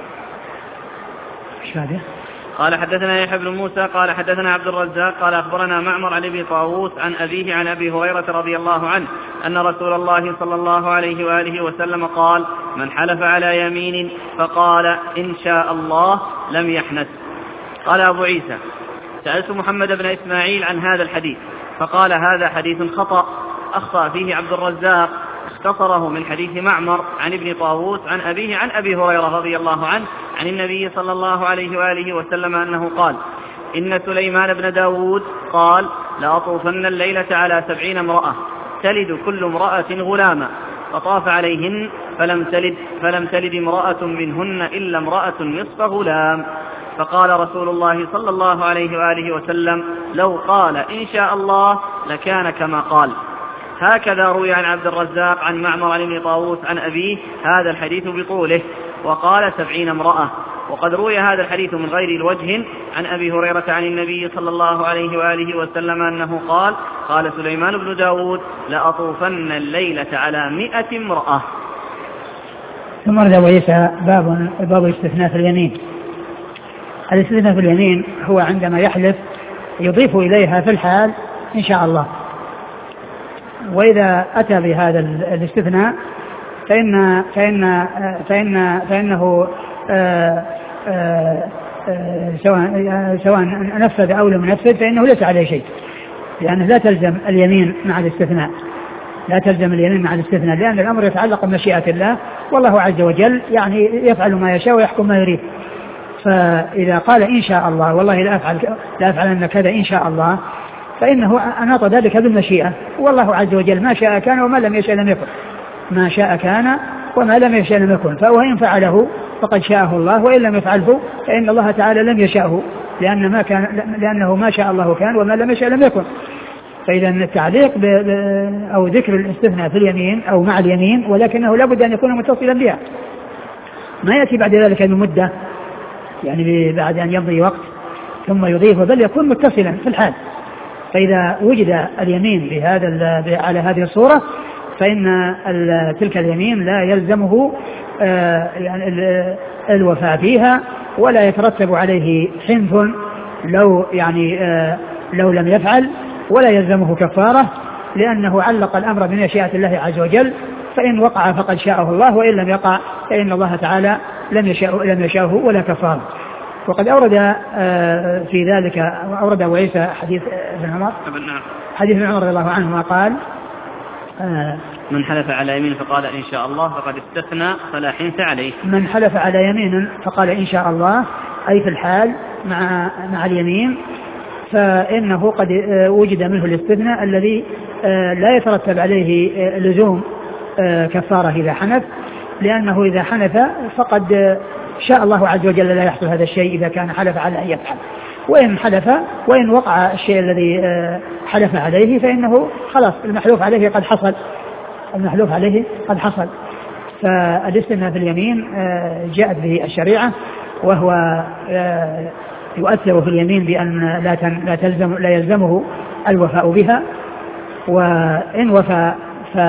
قال: حدثنا يحيى بن موسى قال حدثنا عبد الرزاق قال أخبرنا معمر عن أبي طاووس عن أبيه عن أبي هريرة رضي الله عنه أن رسول الله صلى الله عليه وآله وسلم قال: من حلف على يمين فقال إن شاء الله لم يحنث. قال أبو عيسى: سألت محمد بن إسماعيل عن هذا الحديث فقال: هذا حديث خطأ أخطأ فيه عبد الرزاق، اختصره من حديث معمر عن ابن طاووس عن أبيه عن أبي هريرة رضي الله عنه عن النبي صلى الله عليه وآله وسلم أنه قال: إن سليمان بن داود قال: لأطوفن الليلة على سبعين امرأة تلد كل امرأة غلاما، فطاف عليهن فلم تلد, فلم تلد امرأة منهن إلا امرأة نصف غلام. فقال رسول الله صلى الله عليه وآله وسلم: لو قال إن شاء الله لكان كما قال. هكذا روي عن عبد الرزاق عن معمر عن ابن طاووس عن أبيه هذا الحديث بطوله، وقال سبعين امرأة. وقد روي هذا الحديث من غير الوجه عن أبي هريرة عن النبي صلى الله عليه وآله وسلم أنه قال: قال سليمان بن داود: لأطوفن الليلة على مئة امرأة.
ثم رد أبو عيسى باب باب الاستثناء في اليمين. الاستثناء في اليمين هو عندما يحلف يضيف إليها في الحال إن شاء الله، وإذا أتى بهذا الاستثناء فإن فإن فإن فإنه آآ آآ سواء سواء نفذ أو لم ينفذ فإنه ليس عليه شيء، لأنه لا تلزم اليمين مع الاستثناء لا تلزم اليمين مع الاستثناء لأن الأمر يتعلق بمشيئة الله، والله عز وجل يعني يفعل ما يشاء ويحكم ما يريد. فإذا قال إن شاء الله والله لا أفعل لا أفعل أن كذا إن شاء الله، فإنه أناط ذلك بالمشيئة، والله عز وجل ما شاء كان وما لم يشاء لم يكن، ما شاء كان وما لم يشاء لم يكن، فإن فعله فقد شاءه الله، وإن لم يفعله فإن الله تعالى لم يشاءه، لأن ما كان لأنه ما شاء الله كان وما لم يشاء لم يكن. فإذا التعليق ب... ب... أو ذكر الاستثناء في اليمين أو مع اليمين، ولكنه لابد أن يكون متصلا بها، ما يأتي بعد ذلك بمدة يعني بعد أن يمضي وقت ثم يضيفه، بل يكون متصلا في الحال. فإذا وجد اليمين بهذا على هذه الصورة فإن تلك اليمين لا يلزمه يعني الوفاء فيها، ولا يترتب عليه حنث لو يعني لو لم يفعل، ولا يلزمه كفارة، لأنه علق الأمر بمشيئة الله عز وجل، فإن وقع فقد شاءه الله، وإن لم يقع فإن الله تعالى لم يشاء لم يشاءه ولا كفارة. وقد أورد في ذلك أورد أبو عيسى حديث ابن عمر حديث ابن عمر رضي الله عنهما قال:
من حلف على يمين فقال إن شاء الله فقد استثنى فلا حنث عليه.
من حلف على يمين فقال إن شاء الله أي في الحال مع مع اليمين، فإنه قد وجد منه الاستثناء الذي لا يترتب عليه لزوم كفارة إذا حنث، لأنه إذا حنث فقد شاء الله عز وجل لا يحصل هذا الشيء إذا كان حلف على أن يفعل، وإن حلف وإن وقع الشيء الذي حلف عليه فإنه خلاص المحلوف عليه قد حصل المحلوف عليه قد حصل. فالاستثناء في اليمين جاءت به الشريعة، وهو يؤثر في اليمين بأن لا تلزم لا يلزمه الوفاء بها، وإن وفى ف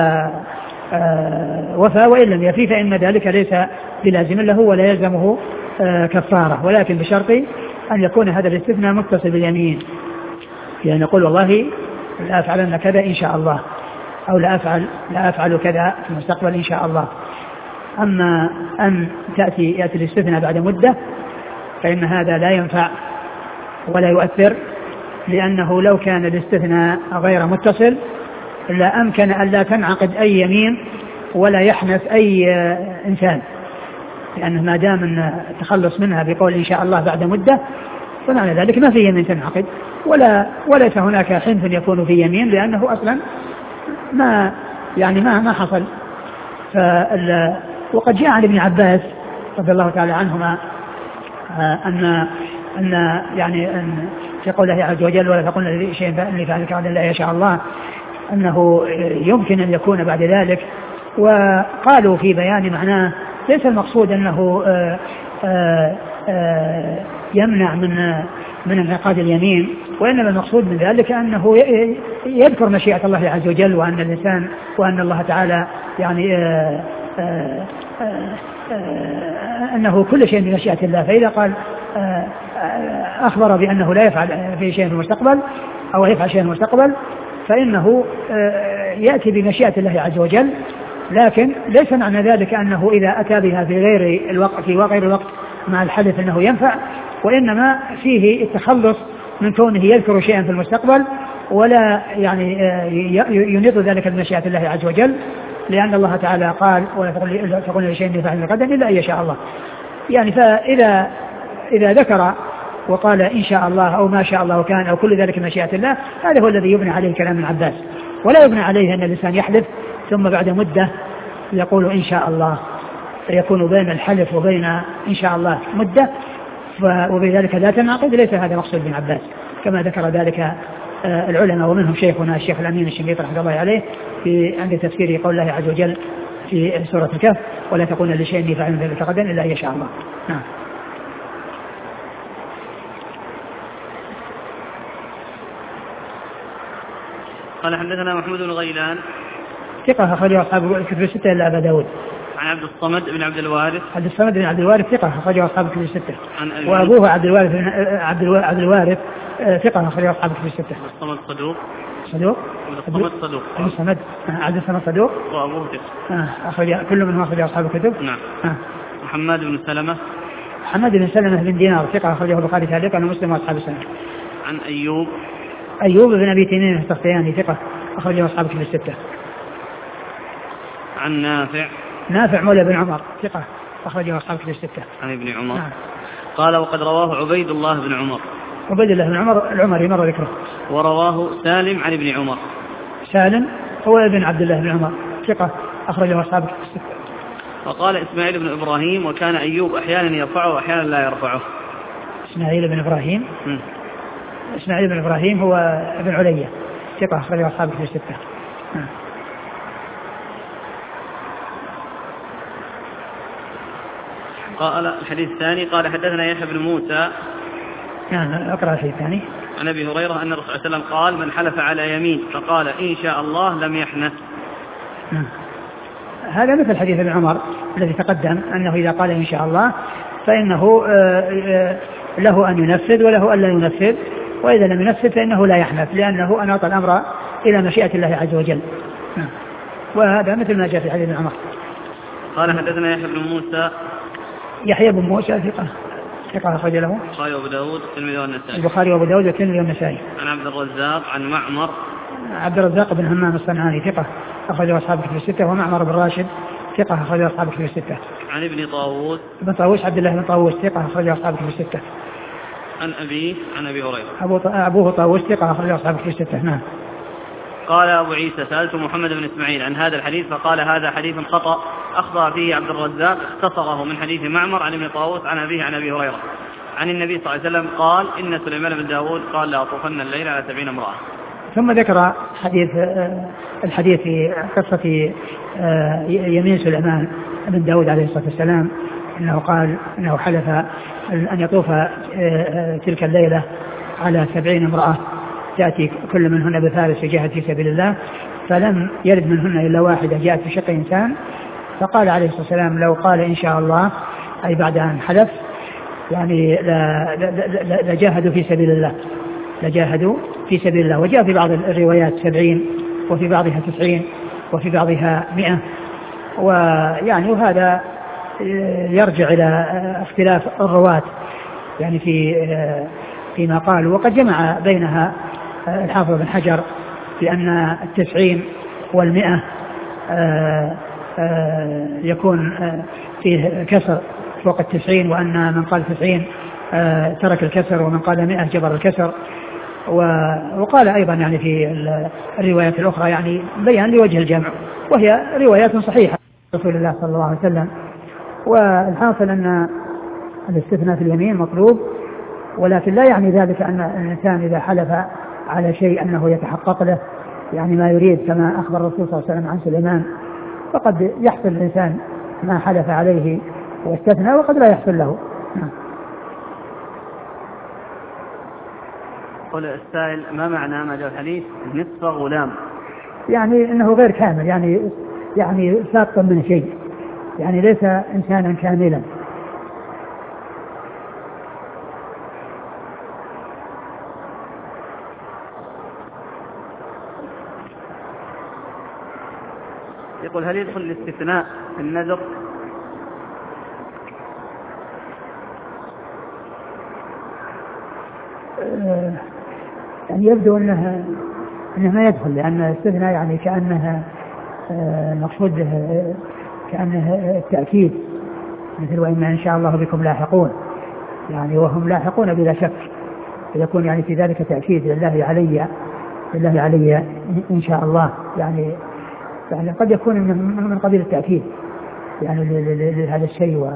وفى وإن لم يفي فإن ذلك ليس بلازم له ولا يلزمه كفارة، ولكن بشرط أن يكون هذا الاستثناء متصل باليمين، يعني نقول والله لا أفعلن كذا إن شاء الله، أو لا أفعل لا أفعل كذا في المستقبل إن شاء الله. أما أن تأتي يأتي الاستثناء بعد مدة فإن هذا لا ينفع ولا يؤثر، لأنه لو كان الاستثناء غير متصل لا أمكن أن لا تنعقد أي يمين ولا يحنث أي إنسان، لأنه ما دام أن التخلص منها بقول إن شاء الله بعد مدة فمعنى ذلك ما في يمين تنعقد، ولا وليس هناك حنث يكون في يمين، لأنه أصلا ما يعني ما ما حصل. وقد جاء عن ابن عباس رضي الله تعالى عنهما أن أن يعني أن في قوله عز وجل ولا تقولن لشيء فإني فعلك بعد لا يشاء الله، أنه يمكن أن يكون بعد ذلك. وقالوا في بيان معناه ليس المقصود أنه آآ آآ يمنع من من انعقاد اليمين، وإنما المقصود من ذلك أنه يذكر مشيئة الله عز وجل، وأن الإنسان وأن الله تعالى يعني آآ آآ آآ أنه كل شيء بمشيئة الله. فإذا قال أخبر بأنه لا يفعل في شيء في المستقبل أو يفعل شيء في المستقبل فإنه يأتي بمشيئة الله عز وجل، لكن ليس معنى ذلك أنه إذا أتى بها في غير الوقت في غير الوقت مع الحدث أنه ينفع، وإنما فيه التخلص من كونه يذكر شيئا في المستقبل ولا يعني ينيط ذلك بمشيئة الله عز وجل، لأن الله تعالى قال ولا تقول لشيء فعل غدا إلا أن يشاء الله. يعني فإذا إذا ذكر وقال إن شاء الله أو ما شاء الله كان أو كل ذلك مشيئة الله، هذا هو الذي يبنى عليه كلام ابن عباس، ولا يبنى عليه أن الإنسان يحلف ثم بعد مدة يقول إن شاء الله، فيكون بين الحلف وبين إن شاء الله مدة وبذلك لا تنعقد. ليس هذا مقصود ابن عباس كما ذكر ذلك العلماء، ومنهم شيخنا الشيخ الأمين الشنقيطي رحمه الله عليه في عند تفسير قول الله عز وجل في سورة الكهف ولا تقولن لشيء فعل ذلك غدا إلا أن يشاء الله. نعم.
قال حدثنا محمود بن غيلان
ثقة أخرجه أصحاب الكتب الستة إلا أبا داود.
عن عبد الصمد بن عبد الوارث
عبد الصمد بن عبد الوارث ثقة أخرجه أصحاب الكتب الستة. وأبوه عبد الوارث عبد عبد الوارث ثقة أخرجه أصحاب الكتب الستة.
عبد الصمد صدوق
صدوق
عبد الصمد صدوق
عبد الصمد عبد الصمد صدوق
وأبوه ثقة
أخرج كل منهم أخرج أصحاب الكتب.
نعم. محمد بن سلمة
محمد بن سلمة بن دينار ثقة أخرجه البخاري تعليقا ومسلم وأصحاب السنة.
عن أيوب
أيوب بن أبي تميم السختياني ثقة أخرجه أصحاب الكتب الستة.
عن نافع
نافع مولى بن عمر ثقة أخرجه أصحاب الكتب الستة.
عن ابن عمر.
نعم.
قال وقد رواه عبيد الله بن عمر.
عبيد الله بن عمر العمري مر ذكره.
ورواه سالم عن ابن عمر.
سالم هو ابن عبد الله بن عمر ثقة أخرجه أصحاب الكتب الستة.
وقال إسماعيل بن إبراهيم وكان أيوب أحيانا يرفعه وأحيانا لا يرفعه.
إسماعيل بن إبراهيم
م.
إسماعيل بن إبراهيم هو ابن علية ثقة أخرجه أصحاب الكتب الستة. نعم.
قال الحديث الثاني قال حدثنا يحيى بن موسى.
نعم أقرأ الحديث الثاني.
عن أبي هريرة أن الرسول صلى الله عليه وسلم قال من حلف على يمين فقال إن شاء الله لم يحنث.
نعم. هذا مثل حديث ابن عمر الذي تقدم أنه إذا قال إن شاء الله فإنه له أن ينفذ وله أن لا ينفذ، وإذا لم ينفذ فإنه لا يحنث لأنه أناط الأمر إلى مشيئة الله عز وجل. نعم. وهذا مثل ما جاء في حديث ابن عمر.
قال حدثنا يحيى بن موسى.
يحيى بن موسى ثقة ثقة أخرج له
البخاري وأبو داود والترمذي والنسائي.
البخاري وأبو داود والترمذي والنسائي.
عن عبد الرزاق عن معمر.
عبد الرزاق بن همام الصنعاني ثقة أخرج أصحاب الكتب الستة. ومعمر بن راشد ثقة أخرج أصحاب الكتب الستة.
عن ابن طاووس.
ابن طاووس عبد الله بن طاووس ثقة أخرج أصحاب الكتب الستة.
عن أبيه عن أبي هريرة.
أبو أبوه طاووس ثقة أخرج أصحاب الكتب الستة. نعم.
قال أبو عيسى سألت محمد بن إسماعيل عن هذا الحديث فقال هذا حديث خطأ أخطأ فيه عبد الرزاق اختصره من حديث معمر عن ابن طاووس عن أبيه عن أبي هريرة عن النبي صلى الله عليه وسلم قال إن سليمان بن داود قال لا أطوفن الليل على سبعين امرأة.
ثم ذكر حديث الحديث في قصة يمين سليمان بن داود عليه الصلاة والسلام أنه قال أنه حلف أن يطوف تلك الليلة على سبعين امرأة تأتي كل منهن بفارس يجاهد في سبيل الله، فلم يرد منهن إلا واحدة جاءت في شق إنسان، فقال عليه الصلاة والسلام لو قال إن شاء الله أي بعد أن حلف يعني لجاهدوا في سبيل الله لجاهدوا في سبيل الله. وجاء في بعض الروايات سبعين وفي بعضها تسعين وفي بعضها مئة، ويعني وهذا يرجع إلى اختلاف الرواة يعني في فيما قالوا. وقد جمع بينها الحافظ بن حجر بأن التسعين والمئة آآ آآ يكون آآ فيه كسر فوق التسعين، وأن من قال تسعين ترك الكسر، ومن قال مئة جبر الكسر. وقال أيضا يعني في الروايات الأخرى يعني بيان لوجه الجمع، وهي روايات صحيحة رسول الله صلى الله عليه وسلم. والحاصل أن الاستثناء في اليمين مطلوب، ولكن لا يعني ذلك أن الإنسان إذا حلف على شيء أنه يتحقق له يعني ما يريد، كما أخبر الرسول صلى الله عليه وسلم عن سليمان، فقد يحصل الإنسان ما حلف عليه واستثنى، وقد لا يحصل له.
قل السائل: ما معنى ما جاء الحديث نصف غلام؟
يعني انه غير كامل، يعني يعني ساقط من شيء، يعني ليس انسانا كاملا.
يقول: هل يدخل الاستثناء في النذر؟
آه يعني يبدو انها انه ما يدخل، لان الاستثناء يعني كانها المقصود آه كانه التاكيد، مثل وإما ان شاء الله بكم لاحقون، يعني وهم لاحقون بلا شك، يكون يعني في ذلك تاكيد لله علي لله علي ان شاء الله، يعني يعني قد يكون من قبيل التاكيد يعني لهذا الشيء. و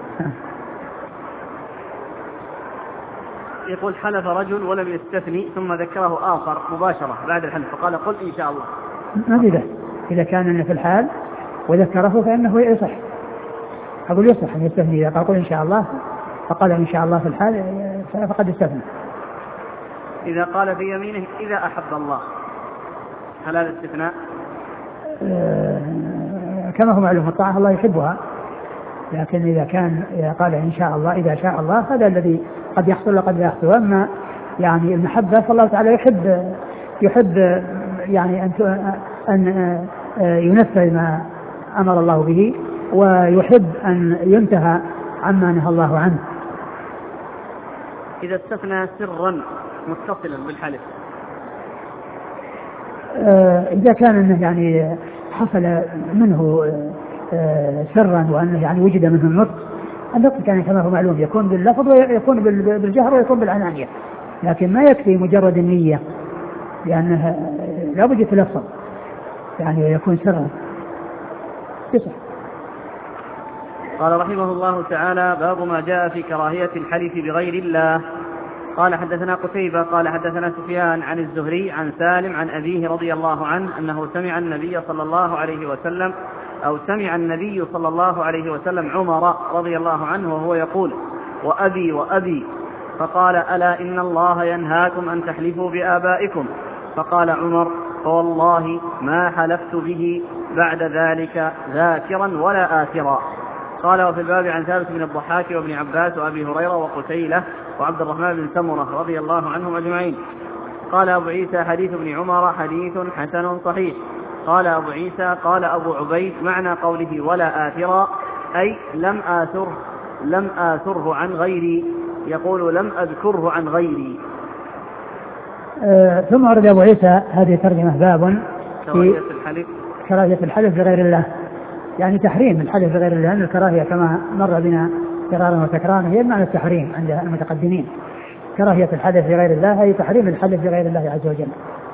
يقول: حلف رجل ولم يستثني ثم ذكره آخر مباشرة بعد الحلف فقال: قل إن شاء الله.
ما في بأس إذا كان في الحال وذكره فإنه يصح، أقول يصح أن يستثني. إذا قال قل إن شاء الله فقال إن شاء الله في الحال فقد استثنى.
إذا قال في يمينه إذا أحب الله، هل هذا استثناء؟
آه كما هو معلوم الطاعة الله يحبها، لكن إذا كان إذا قال إن شاء الله إذا شاء الله هذا الذي قد يحصل وقد لا يحصل. أما يعني المحبة فالله تعالى يحب يحب يعني أن أن ينفذ ما أمر الله به، ويحب أن ينتهى عما نهى الله عنه.
إذا استثنى سرا متصلا بالحلف،
إذا كان يعني حصل منه سرا وأنه يعني وجد منه النطق، النطق كان كما هو معلوم يكون باللفظ ويكون بالجهر ويكون بالعنانية، لكن ما يكفي مجرد النية، لأنها لا بد يتلفظ يعني يكون سرا. يصح.
قال رحمه الله تعالى: باب ما جاء في كراهية الحلف بغير الله. قال: حدثنا قتيبة قال حدثنا سفيان عن الزهري عن سالم عن أبيه رضي الله عنه أنه سمع النبي صلى الله عليه وسلم أو سمع النبي صلى الله عليه وسلم عمر رضي الله عنه وهو يقول: وأبي وأبي، فقال: ألا إن الله ينهاكم أن تحلفوا بآبائكم. فقال عمر: فوالله ما حلفت به بعد ذلك ذاكرا ولا آثرا. قال: وفي الباب عن ثابت بن الضحاك وابن عباس وأبي هريرة وقتيلة وعبد الرحمن بن سمرة رضي الله عنهم أجمعين. قال أبو عيسى: حديث ابن عمر حديث حسن صحيح. قال أبو عيسى: قال أبو عبيد: معنى قوله ولا آثرا أي لم آثره لم آثره عن غيري، يقول لم أذكره عن غيري.
آه ثم ورد أبو عيسى هذه ترجمة باب
كراهية الحلف
كراهية الحلف بغير الله، يعني تحريم الحلف بغير الله، لأن الكراهية كما مر بنا كرارا وتكرارا هي معنى التحريم عند المتقدمين. كراهية الحلف بغير الله هي تحريم الحلف بغير الله عز وجل.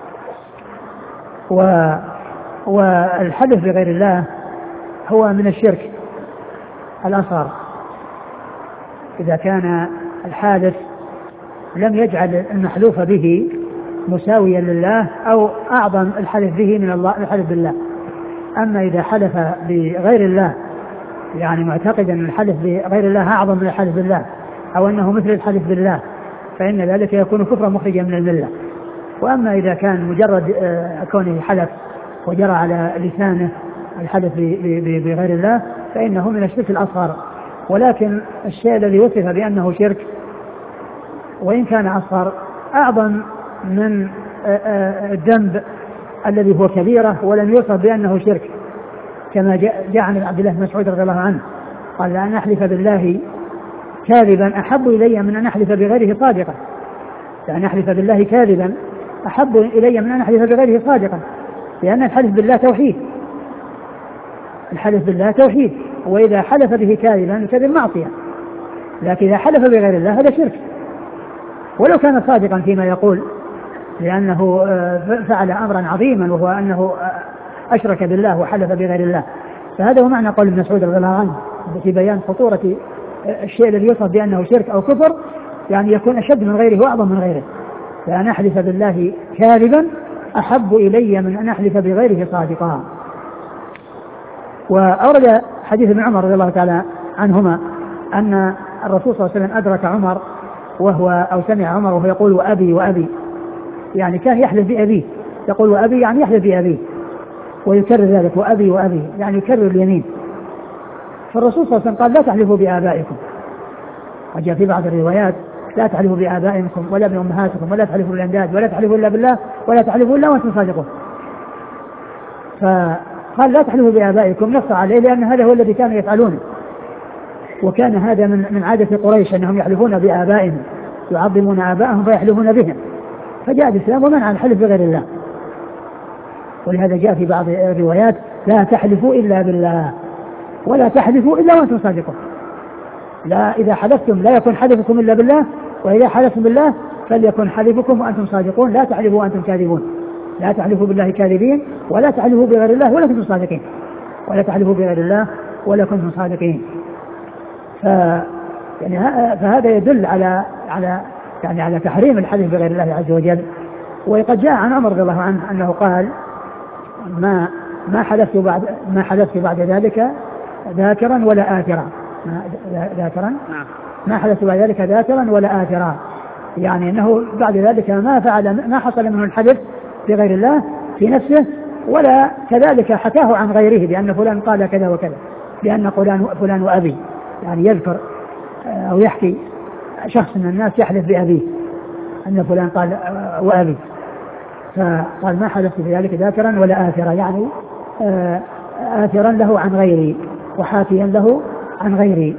و والحلف بغير الله هو من الشرك الأصغر، إذا كان الحالف لم يجعل المحلوف به مساويا لله أو أعظم الحلف به من الله الحلف بالله. أما إذا حلف بغير الله يعني معتقدا أن الحلف بغير الله أعظم من الحلف بالله أو أنه مثل الحلف بالله، فإن ذلك يكون كفرا مخرجا من الملة. وأما إذا كان مجرد كونه حلف وجرى على لسانه الحلف بغير الله فإنه من الشرك الأصغر. ولكن الشيء الذي وصف بأنه شرك وإن كان أصغر أعظم من الذنب الذي هو كبيرة ولم يوصف بأنه شرك، كما جاء عن عبد الله بن مسعود رضي الله عنه قال: لا أن أحلف بالله كاذبا أحب إلي من أن أحلف بغيره صادقا. يعني أحلف بالله كاذبا أحب إلي من أن أحلف بغيره صادقا. لأن الحلف بالله توحيد، الحلف بالله توحيد، وإذا حلف به كاذبا كذب معصية، لكن إذا حلف بغير الله هذا شرك ولو كان صادقا فيما يقول، لأنه فعل أمرا عظيما وهو أنه أشرك بالله وحلف بغير الله. فهذا هو معنى قول ابن مسعود رضي الله عنه في بيان خطورة الشيء الذي يوصف بأنه شرك أو كفر، يعني يكون أشد من غيره وأعظم من غيره. فأن أحلف بالله كاذبا أحب إلي من أن أحلف بغيره صادقا. وأورد حديث ابن عمر رضي الله تعالى عنهما أن الرسول صلى الله عليه وسلم أدرك عمر وهو أو سمع عمر وهو يقول وأبي وأبي، يعني كان يحلف بأبيه، يقول وأبي يعني يحلف بأبيه، ويكرر ذلك وأبي وأبي يعني يكرر اليمين. فالرسول صلى الله عليه وسلم قال لا تحلفوا بآبائكم، وجاء في بعض الروايات لا تحلفوا بآبائكم ولا بأمهاتكم ولا تحلفوا بالأنداد ولا تحلفوا إلا بالله ولا تحلفوا إلا وأنتم صادقون. فقال لا تحلفوا بآبائكم نص عليه لأن هذا هو الذي كانوا يفعلونه، وكان هذا من من عادة قريش أنهم يحلفون بآبائهم، يعظمون آبائهم فيحلفون بهم، فجاء الإسلام ومنع الحلف بغير الله. ولهذا جاء في بعض الروايات لا تحلفوا إلا بالله ولا تحلفوا إلا وأنتم صادقون. لا، إذا حلفتم لا يكن حلفكم إلا بالله، وإذا حلفتم بالله فليكن حلفكم وأنتم صادقون، لا تحلفوا وأنتم كاذبون، لا تحلفوا بالله كاذبين ولا تحلفوا بغير الله ولا كنتم صادقين، ولا تحلفوا بغير الله ولا كنتم صادقين. ف يعني فهذا يدل على على يعني على تحريم الحلف بغير الله عز وجل. وقد جاء عن عمر رضي الله عنه أنه قال ما ما حلفت بعد ما حلفت بعد ذلك ذاكرا ولا آثرا، ما ذاكرا ما حلفت بعد ذلك ذاكرا ولا آثرا، يعني أنه بعد ذلك ما فعل ما حصل منه الحلف بغير الله في نفسه، ولا كذلك حكاه عن غيره بأن فلان قال كذا وكذا، بأن فلان فلان وأبي، يعني يذكر أو يحكي شخص من الناس يحلف بأبيه أن فلان قال وأبي، فقال ما حدث بذلك ذاكرا ولا آثرا، يعني آثرا له عن غيري وحاكيا له عن غيري.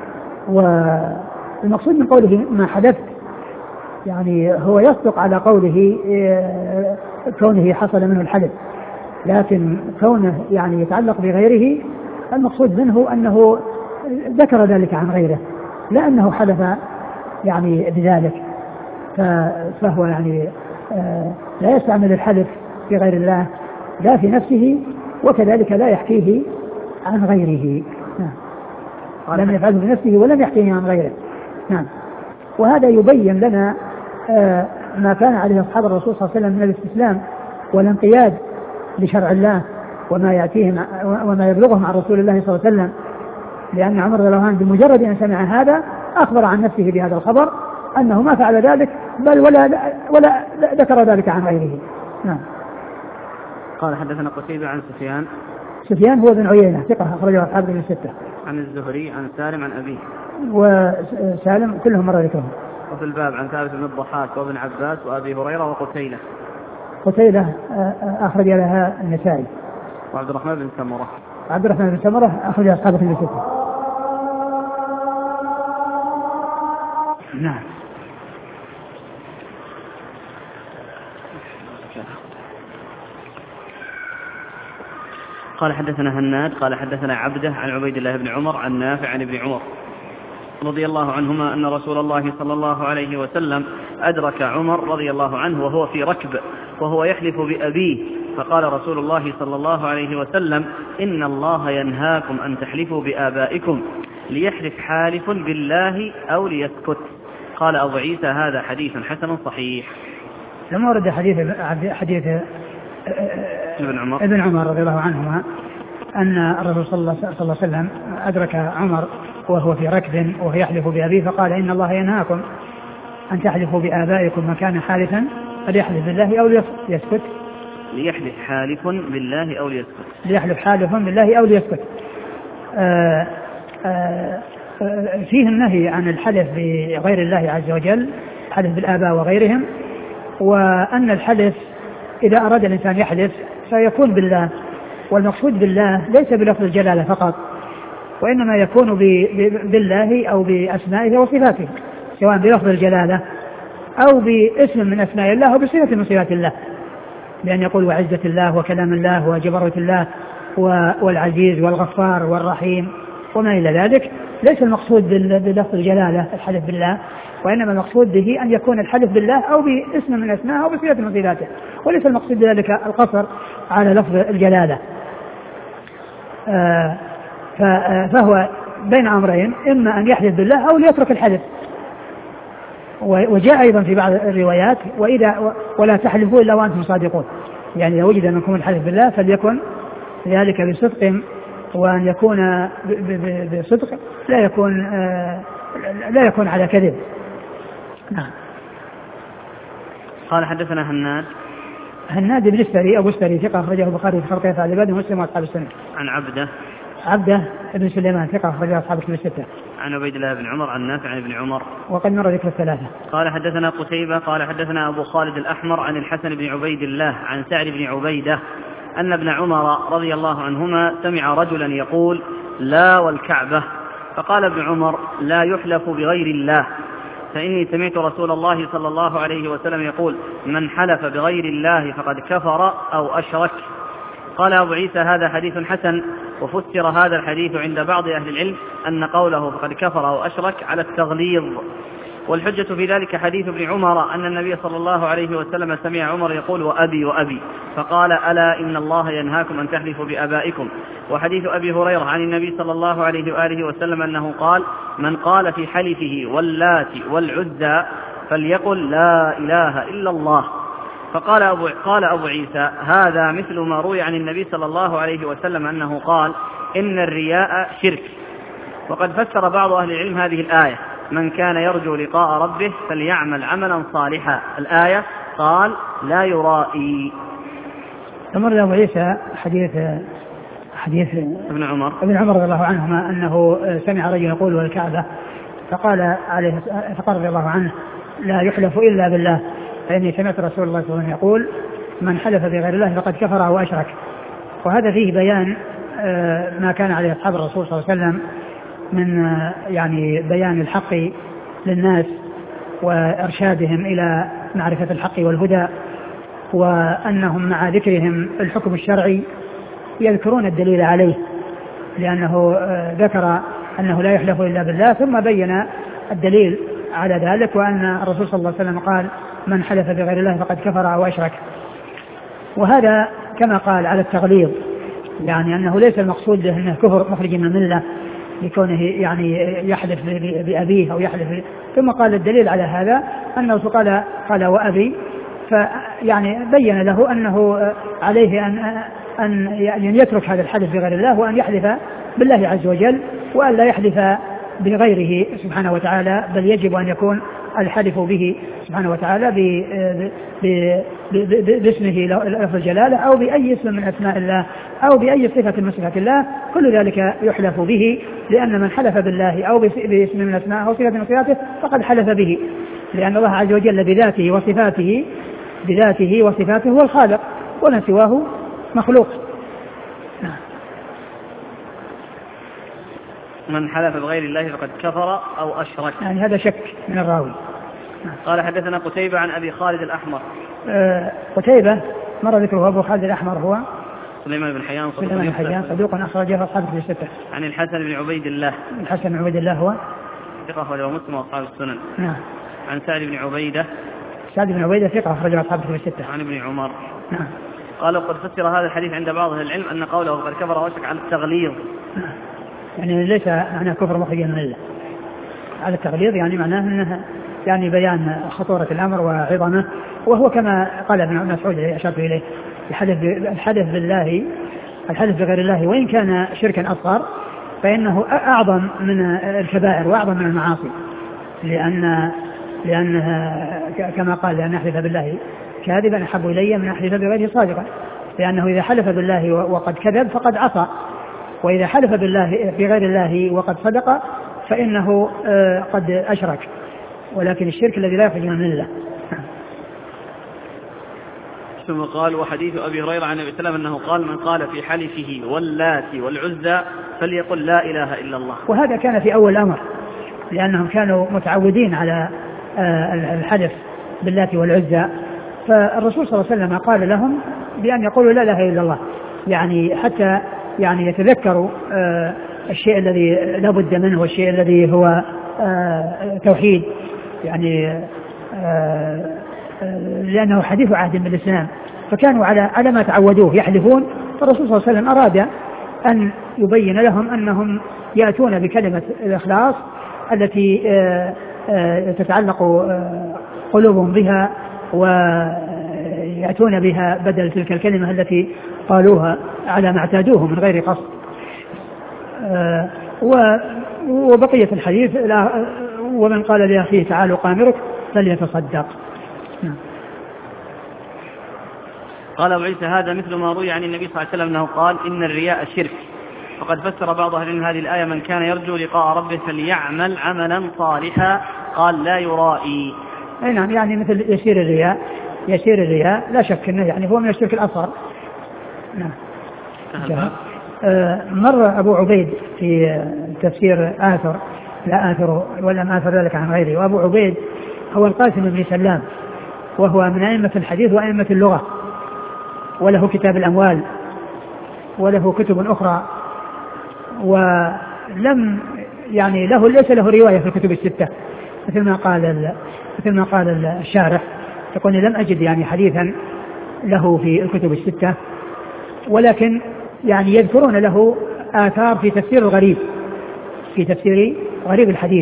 والمقصود من قوله ما حدث يعني هو يصدق على قوله كونه حصل منه الحدث، لكن كونه يعني يتعلق بغيره المقصود منه أنه ذكر ذلك عن غيره، لا أنه حلف يعني بذلك، فهو يعني لا يستعمل الحلف بغير الله لا في نفسه وكذلك لا يحكيه عن غيره. نعم. لم يفعله بنفسه ولم يحكيه عن غيره. نعم. وهذا يبين لنا ما كان عليه أصحاب الرسول صلى الله عليه وسلم من الاستسلام والانقياد لشرع الله وما يأتيهم وما يبلغهم عن رسول الله صلى الله عليه وسلم، لأن عمر رضي الله عنه بمجرد أن سمع هذا أخبر عن نفسه بهذا الخبر أنه ما فعل ذلك بل ولا ولا ذكر ذلك عن غيره. نعم.
قال حدثنا قتيبة عن سفيان
سفيان هو بن عيينة ثقة أخرجه أصحاب من الستة.
عن الزهري عن سالم عن أبيه.
وسالم كلهم مرة ذكرهم.
وفي الباب عن ثابت بن الضحاك وابن عباس وأبي هريرة وقتيلة.
قتيلة أخرج لها النسائي.
وعبد الرحمن بن سمرة.
عبد الرحمن بن سمرة أخرج أصحاب من الستة. نعم.
قال حدثنا هناد قال حدثنا عبده عن عبيد الله بن عمر عن نافع عن ابن عمر رضي الله عنهما أن رسول الله صلى الله عليه وسلم أدرك عمر رضي الله عنه وهو في ركب وهو يحلف بأبيه، فقال رسول الله صلى الله عليه وسلم إن الله ينهاكم أن تحلفوا بآبائكم، ليحلف حالف بالله أو ليسكت. قال أبو عيسى هذا حديث حسن صحيح.
لما ورد حديث حديث
ابن عمر
ابن عمر رضي الله عنهما أن الرسول صلى الله عليه وسلم أدرك عمر وهو في ركب وهو يحلف بأبيه، فقال إن الله ينهاكم أن تحلفوا بآبائكم من كان حالفا فليحلف بالله أو ليسكت.
ليحلف حالف بالله أو ليسكت.
ليحلف حالف بالله أو ليسكت. آآ آآ فيه النهي عن الحلف بغير الله عز وجل، حلف بالآباء وغيرهم، وأن الحلف إذا أراد الإنسان يحلف فيكون بالله، والمقصود بالله ليس بلفظ الجلالة فقط، وإنما يكون بالله أو بأسمائه وصفاته، سواء بلفظ الجلالة أو باسم من أسماء الله أو بصفة من صفات الله. بأن يقول وعزة الله وكلام الله وجبروت الله والعزيز والغفار والرحيم وما إلى ذلك. ليس المقصود بلفظ الجلالة الحلف بالله، وإنما المقصود به أن يكون الحلف بالله أو باسم من أسمائه أو بصفة من صفاته، وليس المقصود بذلك القصر على لفظ الجلالة. فهو بين أمرين، إما أن يحلف بالله أو ليترك الحلف. وجاء أيضا في بعض الروايات وإذا ولا تحلفوا إلا وأنتم صادقون، يعني إذا وجد منكم الحلف بالله فليكن ذلك بصدق، وأن يكون بصدق لا يكون لا يكون على كذب. نعم.
قال حدثنا هناد
هناد بن السري أبو السري ثقة أخرجه البخاري في خلق أفعال العباد ومسلم وأصحاب السنة.
عن عبده
عبده بن سليمان ثقة أخرجه أصحاب الكتب الستة.
عن عبيد الله بن عمر عن نافع عن ابن عمر
وقد مر ذكر الثلاثة.
قال حدثنا قتيبة قال حدثنا أبو خالد الأحمر عن الحسن بن عبيد الله عن سعد بن عبيدة أن ابن عمر رضي الله عنهما سمع رجلا يقول لا والكعبة، فقال ابن عمر لا يحلف بغير الله، فإني سمعت رسول الله صلى الله عليه وسلم يقول من حلف بغير الله فقد كفر أو أشرك. قال أبو عيسى هذا حديث حسن، وفسر هذا الحديث عند بعض أهل العلم أن قوله فقد كفر أو أشرك على التغليظ، والحجة في ذلك حديث ابن عمر أن النبي صلى الله عليه وسلم سمع عمر يقول وأبي وأبي، فقال ألا إن الله ينهاكم أن تحلفوا بآبائكم. وحديث أبي هريرة عن النبي صلى الله عليه وآله وسلم أنه قال من قال في حلفه واللات والعزى فليقل لا إله إلا الله. فقال أبو, قال أبو عيسى هذا مثل ما روي عن النبي صلى الله عليه وسلم أنه قال إن الرياء شرك. وقد فسر بعض أهل العلم هذه الآية من كان يرجو لقاء ربه فليعمل عملا صالحا، الآية قال لا يرائي.
تمر أبو عيسى حديث حديث
ابن عمر
ابن عمر رضي الله عنهما أنه سمع رجل يقول والكعبة، فقال عليه فقال رضي الله عنه لا يحلف إلا بالله، فإني سمعت رسول الله صلى الله عليه وسلم يقول من حلف بغير الله فقد كفر أو أشرك. وهذا فيه بيان ما كان عليه أصحاب الرسول صلى الله عليه وسلم من يعني بيان الحق للناس وإرشادهم إلى معرفة الحق والهدى، وأنهم مع ذكرهم الحكم الشرعي يذكرون الدليل عليه، لأنه ذكر أنه لا يحلف إلا بالله ثم بين الدليل على ذلك، وأن الرسول صلى الله عليه وسلم قال من حلف بغير الله فقد كفر أو أشرك. وهذا كما قال على التغليظ، يعني أنه ليس المقصود له أنه كفر مخرج من الملة لكونه يعني يحلف بأبيه أو يحلف، ثم قال الدليل على هذا أنه قال قال وأبي، فيعني بين له أنه عليه أن أن يعني يترك هذا الحلف بغير الله وأن يحلف بالله عز وجل، وأن لا يحلف بغيره سبحانه وتعالى، بل يجب أن يكون الحلف به سبحانه وتعالى باسمه لفظ الجلالة أو بأي اسم من أسماء الله أو بأي صفة من صفات الله، كل ذلك يحلف به، لأن من حلف بالله أو باسم من أسماء أو صفة من صفاته فقد حلف به، لأن الله عز وجل بذاته وصفاته بذاته وصفاته هو الخالق، ولا سواه مخلوق.
من حلف بغير الله فقد كفر أو أشرك،
يعني هذا شك من الراوي.
قال حدثنا قتيبة عن أبي خالد الأحمر.
آه قتيبة مر ذكره. أبو خالد الأحمر هو
سليمان بن حيان
سليمان بن حيان صدوق أخرجه أصحاب الكتب الستة.
عن الحسن بن عبيد الله.
الحسن بن عبيد الله هو
ثقة أخرجه مسلم وأصحاب السنن.
نعم.
عن سعد بن عبيدة.
سعد بن عبيدة ثقة أخرجه أصحاب الكتب الستة.
عن ابن عمر.
نعم.
قالوا قد فسر هذا الحديث عند بعض أهل العلم أن قوله قد كفر وشك على التغليظ.
نعم. يعني ليس معناه كفر مخرج من الملة، على التغليظ يعني معناه أنها يعني بيان خطورة الأمر وعظمه، وهو كما قال ابن مسعود أشرت إليه الحلف الحلف بالله الحلف بغير الله وإن كان شركا أصغر فإنه أعظم من الكبائر وأعظم من المعاصي، لأن لأنها كما قال لأن أحلف بالله كاذبا أحب إلي من أحلف بغيره صادقا، لأنه إذا حلف بالله وقد كذب فقد عصى، وإذا حلف بالله في غير الله وقد صدق فإنه قد أشرك، ولكن الشرك الذي لا يخرج من الملة.
ثم قال وحديث أبي هريرة عن النبي صلى الله عليه وسلم أنه قال من قال في حلفه واللات والعزى فليقل لا إله إلا الله.
وهذا كان في أول الأمر، لأنهم كانوا متعودين على الحلف باللات والعزى، فالرسول صلى الله عليه وسلم قال لهم بأن يقولوا لا إله إلا الله، يعني حتى يعني يتذكروا آه الشيء الذي لا بد منه والشيء الذي هو آه توحيد، يعني آه آه لأنه حديث عهد بالإسلام، فكانوا على على ما تعودوه يحلفون. فالرسول صلى الله عليه وسلم أراد أن يبين لهم أنهم يأتون بكلمة الإخلاص التي آه آه تتعلق آه قلوبهم بها، ويأتون بها بدل تلك الكلمة التي قالوها على ما اعتادوه من غير قصد. آه وبقية الحديث ومن قال لأخيه تعالوا قامرك فليتصدق.
قال أبو عيسى هذا مثل ما روي عن النبي صلى الله عليه وسلم أنه قال إن الرياء شرك، وقد فسر بعض أهل العلم هذه الآية من كان يرجو لقاء ربه فليعمل عملا صالحا، قال لا يرائي.
أي نعم، يعني مثل يسير الرياء، يسير الرياء لا شك أنه يعني هو من الشرك الأصغر. نعم. آه مر أبو عبيد في تفسير آثر لا آثر ولا آثر ذلك عن غيره، وأبو عبيد هو القاسم بن سلام، وهو من أئمة الحديث وأئمة اللغة، وله كتاب الأموال وله كتب أخرى، ولم يعني له ليس له رواية في الكتب الستة مثل ما قال مثل ما قال الشارح، يقول لم أجد يعني حديثا له في الكتب الستة، ولكن يعني يذكرون له آثار في تفسير الغريب، في تفسير غريب الحديث.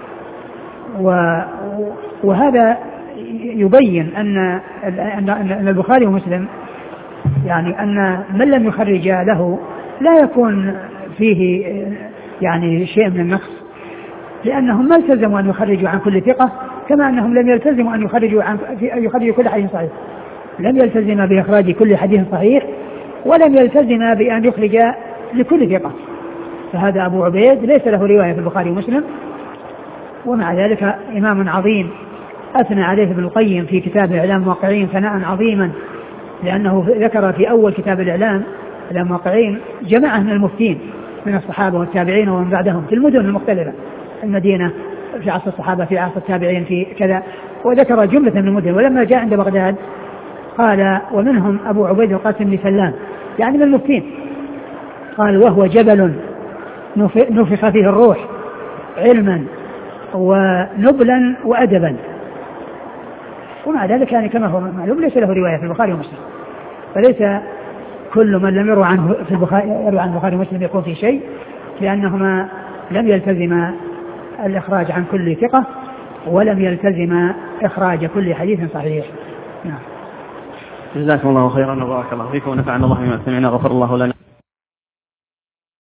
وهذا يبين أن أن البخاري ومسلم يعني أن من لم يخرج له لا يكون فيه يعني شيء من النقص، لأنهم ما التزموا أن يخرجوا عن كل ثقة، كما أنهم لم يلتزموا أن يخرجوا عن يخرجوا كل حديث صحيح، لم يلتزم بإخراج كل حديث صحيح، ولم يلتزم بأن يخرج لكل ثقة. فهذا أبو عبيد ليس له رواية في البخاري ومسلم، ومع ذلك إمام عظيم أثنى عليه ابن القيم في كتاب إعلام الموقعين ثناء عظيما، لأنه ذكر في أول كتاب الإعلام إعلام الموقعين جماعة من المفتين من الصحابة والتابعين ومن بعدهم في المدن المختلفة، المدينة في عصر الصحابة، في عصر التابعين، في كذا، وذكر جملة من المدن. ولما جاء عند بغداد قال ومنهم أبو عبيد القاسم بن سلام، يعني من المفتين، قال وهو جبل نفخ فيه الروح علما ونبلا وأدبا. ومع ذلك يعني كما هو معلوم ليس له رواية في البخاري ومسلم، فليس كل من لم يروى عنه في البخاري يروى عن البخاري ومسلم يكون في شيء، لأنهما لم يلتزم الإخراج عن كل ثقة، ولم يلتزم إخراج كل حديث صحيح. نعم.
جزاكم الله خيرا وبارك الله فيكم ونفعنا الله بما سمعنا، غفر الله لنا.